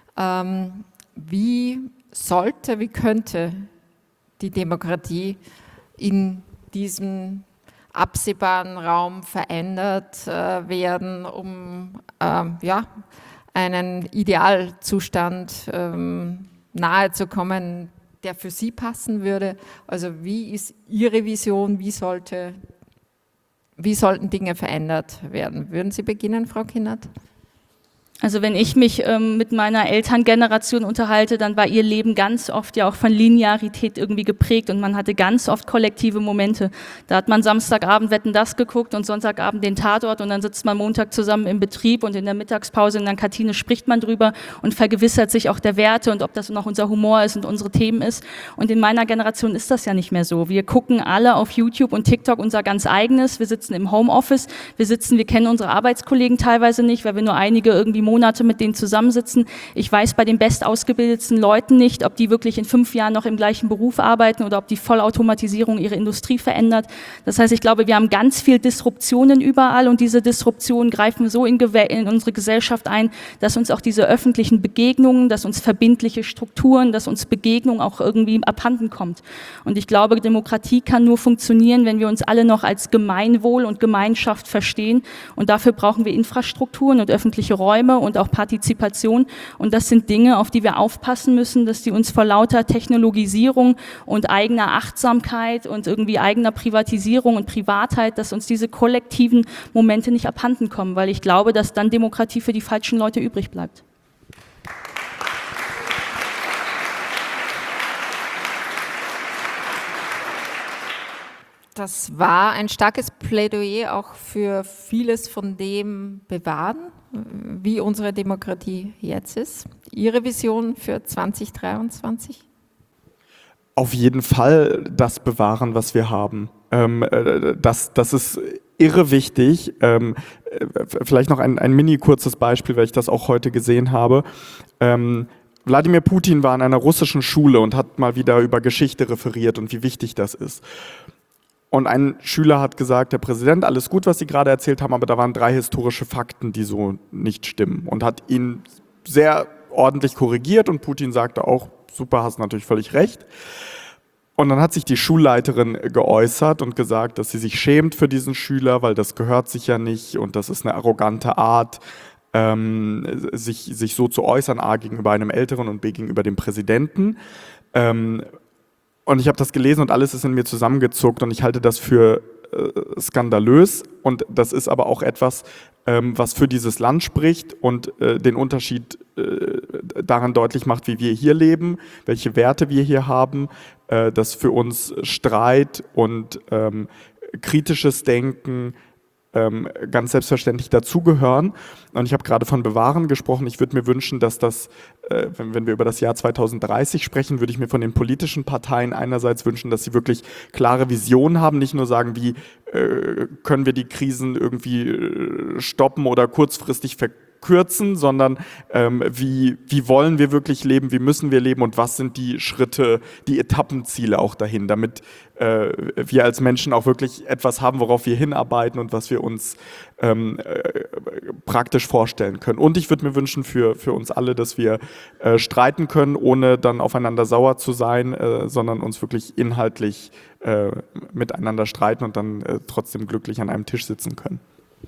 Speaker 4: wie könnte die Demokratie in diesem absehbaren Raum verändert werden, um einen Idealzustand nahe zu kommen, der für Sie passen würde? Also wie ist Ihre Vision, wie sollten Dinge verändert werden? Würden Sie beginnen, Frau Kinnert?
Speaker 5: Also wenn ich mich mit meiner Elterngeneration unterhalte, dann war ihr Leben ganz oft ja auch von Linearität irgendwie geprägt und man hatte ganz oft kollektive Momente. Da hat man Samstagabend Wetten, das geguckt und Sonntagabend den Tatort und dann sitzt man Montag zusammen im Betrieb und in der Mittagspause in der Kantine spricht man drüber und vergewissert sich auch der Werte und ob das noch unser Humor ist und unsere Themen ist. Und in meiner Generation ist das ja nicht mehr so. Wir gucken alle auf YouTube und TikTok unser ganz eigenes. Wir sitzen im Homeoffice, wir kennen unsere Arbeitskollegen teilweise nicht, weil wir nur einige irgendwie Monate mit denen zusammensitzen. Ich weiß bei den bestausgebildetsten Leuten nicht, ob die wirklich in 5 Jahren noch im gleichen Beruf arbeiten oder ob die Vollautomatisierung ihre Industrie verändert. Das heißt, ich glaube, wir haben ganz viel Disruptionen überall und diese Disruptionen greifen so in unsere Gesellschaft ein, dass uns auch diese öffentlichen Begegnungen, dass uns verbindliche Strukturen, dass uns Begegnung auch irgendwie abhanden kommt. Und ich glaube, Demokratie kann nur funktionieren, wenn wir uns alle noch als Gemeinwohl und Gemeinschaft verstehen. Und dafür brauchen wir Infrastrukturen und öffentliche Räume und auch Partizipation. Und das sind Dinge, auf die wir aufpassen müssen, dass die uns vor lauter Technologisierung und eigener Achtsamkeit und irgendwie eigener Privatisierung und Privatheit, dass uns diese kollektiven Momente nicht abhanden kommen, weil ich glaube, dass dann Demokratie für die falschen Leute übrig bleibt.
Speaker 4: Das war ein starkes Plädoyer auch für vieles von dem bewahren, wie unsere Demokratie jetzt ist. Ihre Vision für 2023?
Speaker 2: Auf jeden Fall das bewahren, was wir haben. Das ist irre wichtig. Vielleicht noch ein mini-kurzes Beispiel, weil ich das auch heute gesehen habe. Wladimir Putin war in einer russischen Schule und hat mal wieder über Geschichte referiert und wie wichtig das ist. Und ein Schüler hat gesagt, Herr Präsident, alles gut, was Sie gerade erzählt haben, aber da waren 3 historische Fakten, die so nicht stimmen. Und hat ihn sehr ordentlich korrigiert und Putin sagte auch, super, hast natürlich völlig recht. Und dann hat sich die Schulleiterin geäußert und gesagt, dass sie sich schämt für diesen Schüler, weil das gehört sich ja nicht und das ist eine arrogante Art, sich so zu äußern, A, gegenüber einem Älteren und B, gegenüber dem Präsidenten. Und ich habe das gelesen und alles ist in mir zusammengezuckt und ich halte das für skandalös und das ist aber auch etwas, was für dieses Land spricht und den Unterschied daran deutlich macht, wie wir hier leben, welche Werte wir hier haben, dass für uns Streit und kritisches Denken ganz selbstverständlich dazugehören. Und ich habe gerade von Bewahren gesprochen. Ich würde mir wünschen, dass das, wenn wir über das Jahr 2030 sprechen, würde ich mir von den politischen Parteien einerseits wünschen, dass sie wirklich klare Visionen haben, nicht nur sagen, wie können wir die Krisen irgendwie stoppen oder kurzfristig verkürzen, sondern wie wollen wir wirklich leben, wie müssen wir leben und was sind die Schritte, die Etappenziele auch dahin, damit wir als Menschen auch wirklich etwas haben, worauf wir hinarbeiten und was wir uns praktisch vorstellen können. Und ich würde mir wünschen für uns alle, dass wir streiten können, ohne dann aufeinander sauer zu sein, sondern uns wirklich inhaltlich miteinander streiten und dann trotzdem glücklich an einem Tisch sitzen können.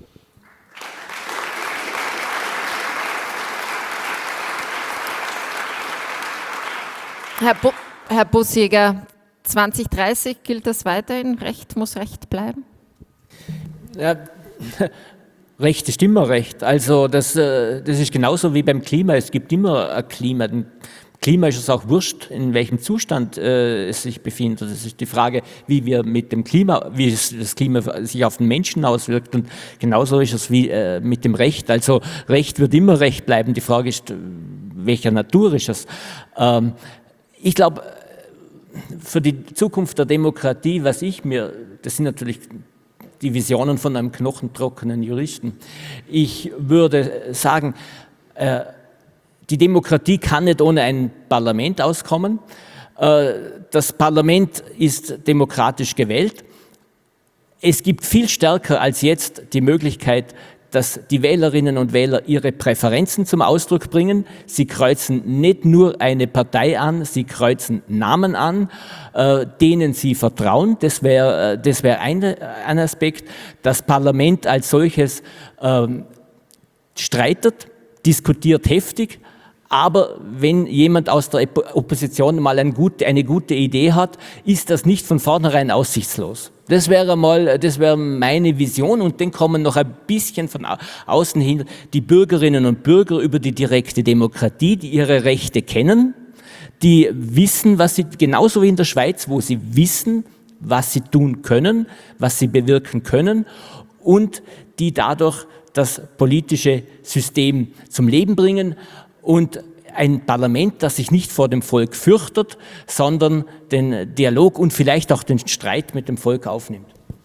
Speaker 4: Herr Busjäger, 2030 gilt das weiterhin? Recht muss Recht bleiben?
Speaker 6: Ja, Recht ist immer Recht. Also das ist genauso wie beim Klima. Es gibt immer ein Klima. Dem Klima ist es auch wurscht, in welchem Zustand es sich befindet. Das ist die Frage, wie wir mit dem Klima, wie das Klima sich auf den Menschen auswirkt. Und genauso ist es wie mit dem Recht. Also Recht wird immer Recht bleiben. Die Frage ist, welcher Natur ist es? Ich glaube, für die Zukunft der Demokratie, das sind natürlich die Visionen von einem knochentrockenen Juristen. Ich würde sagen, die Demokratie kann nicht ohne ein Parlament auskommen. Das Parlament ist demokratisch gewählt. Es gibt viel stärker als jetzt die Möglichkeit, dass die Wählerinnen und Wähler ihre Präferenzen zum Ausdruck bringen. Sie kreuzen nicht nur eine Partei an, sie kreuzen Namen an, denen sie vertrauen. Das wäre ein Aspekt. Das Parlament als solches streitet, diskutiert heftig, aber wenn jemand aus der Opposition mal eine gute Idee hat, ist das nicht von vornherein aussichtslos. Das wäre meine Vision und dann kommen noch ein bisschen von außen hin die Bürgerinnen und Bürger über die direkte Demokratie, die ihre Rechte kennen, die wissen, genauso wie in der Schweiz, wo sie wissen, was sie tun können, was sie bewirken können und die dadurch das politische System zum Leben bringen und ein Parlament, das sich nicht vor dem Volk fürchtet, sondern den Dialog und vielleicht auch den Streit mit dem Volk aufnimmt.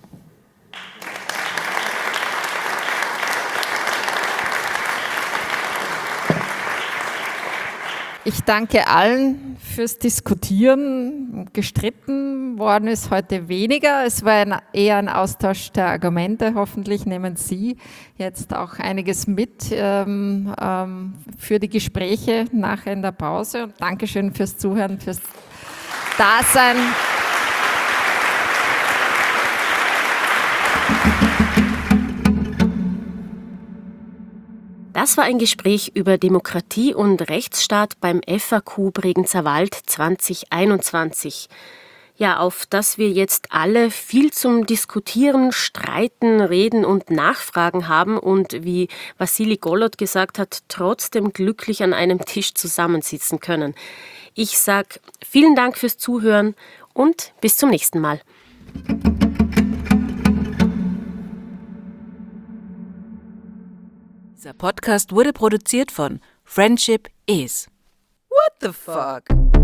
Speaker 4: Ich danke allen fürs Diskutieren. Gestritten worden ist heute weniger. Es war eher ein Austausch der Argumente. Hoffentlich nehmen Sie jetzt auch einiges mit für die Gespräche nachher in der Pause. Und Dankeschön fürs Zuhören, fürs Dasein.
Speaker 3: Das war ein Gespräch über Demokratie und Rechtsstaat beim FAQ Bregenzer Wald 2021. Ja, auf das wir jetzt alle viel zum Diskutieren, Streiten, Reden und Nachfragen haben und wie Wassili Golod gesagt hat, trotzdem glücklich an einem Tisch zusammensitzen können. Ich sage vielen Dank fürs Zuhören und bis zum nächsten Mal.
Speaker 1: Dieser Podcast wurde produziert von Friendship Is. What the fuck?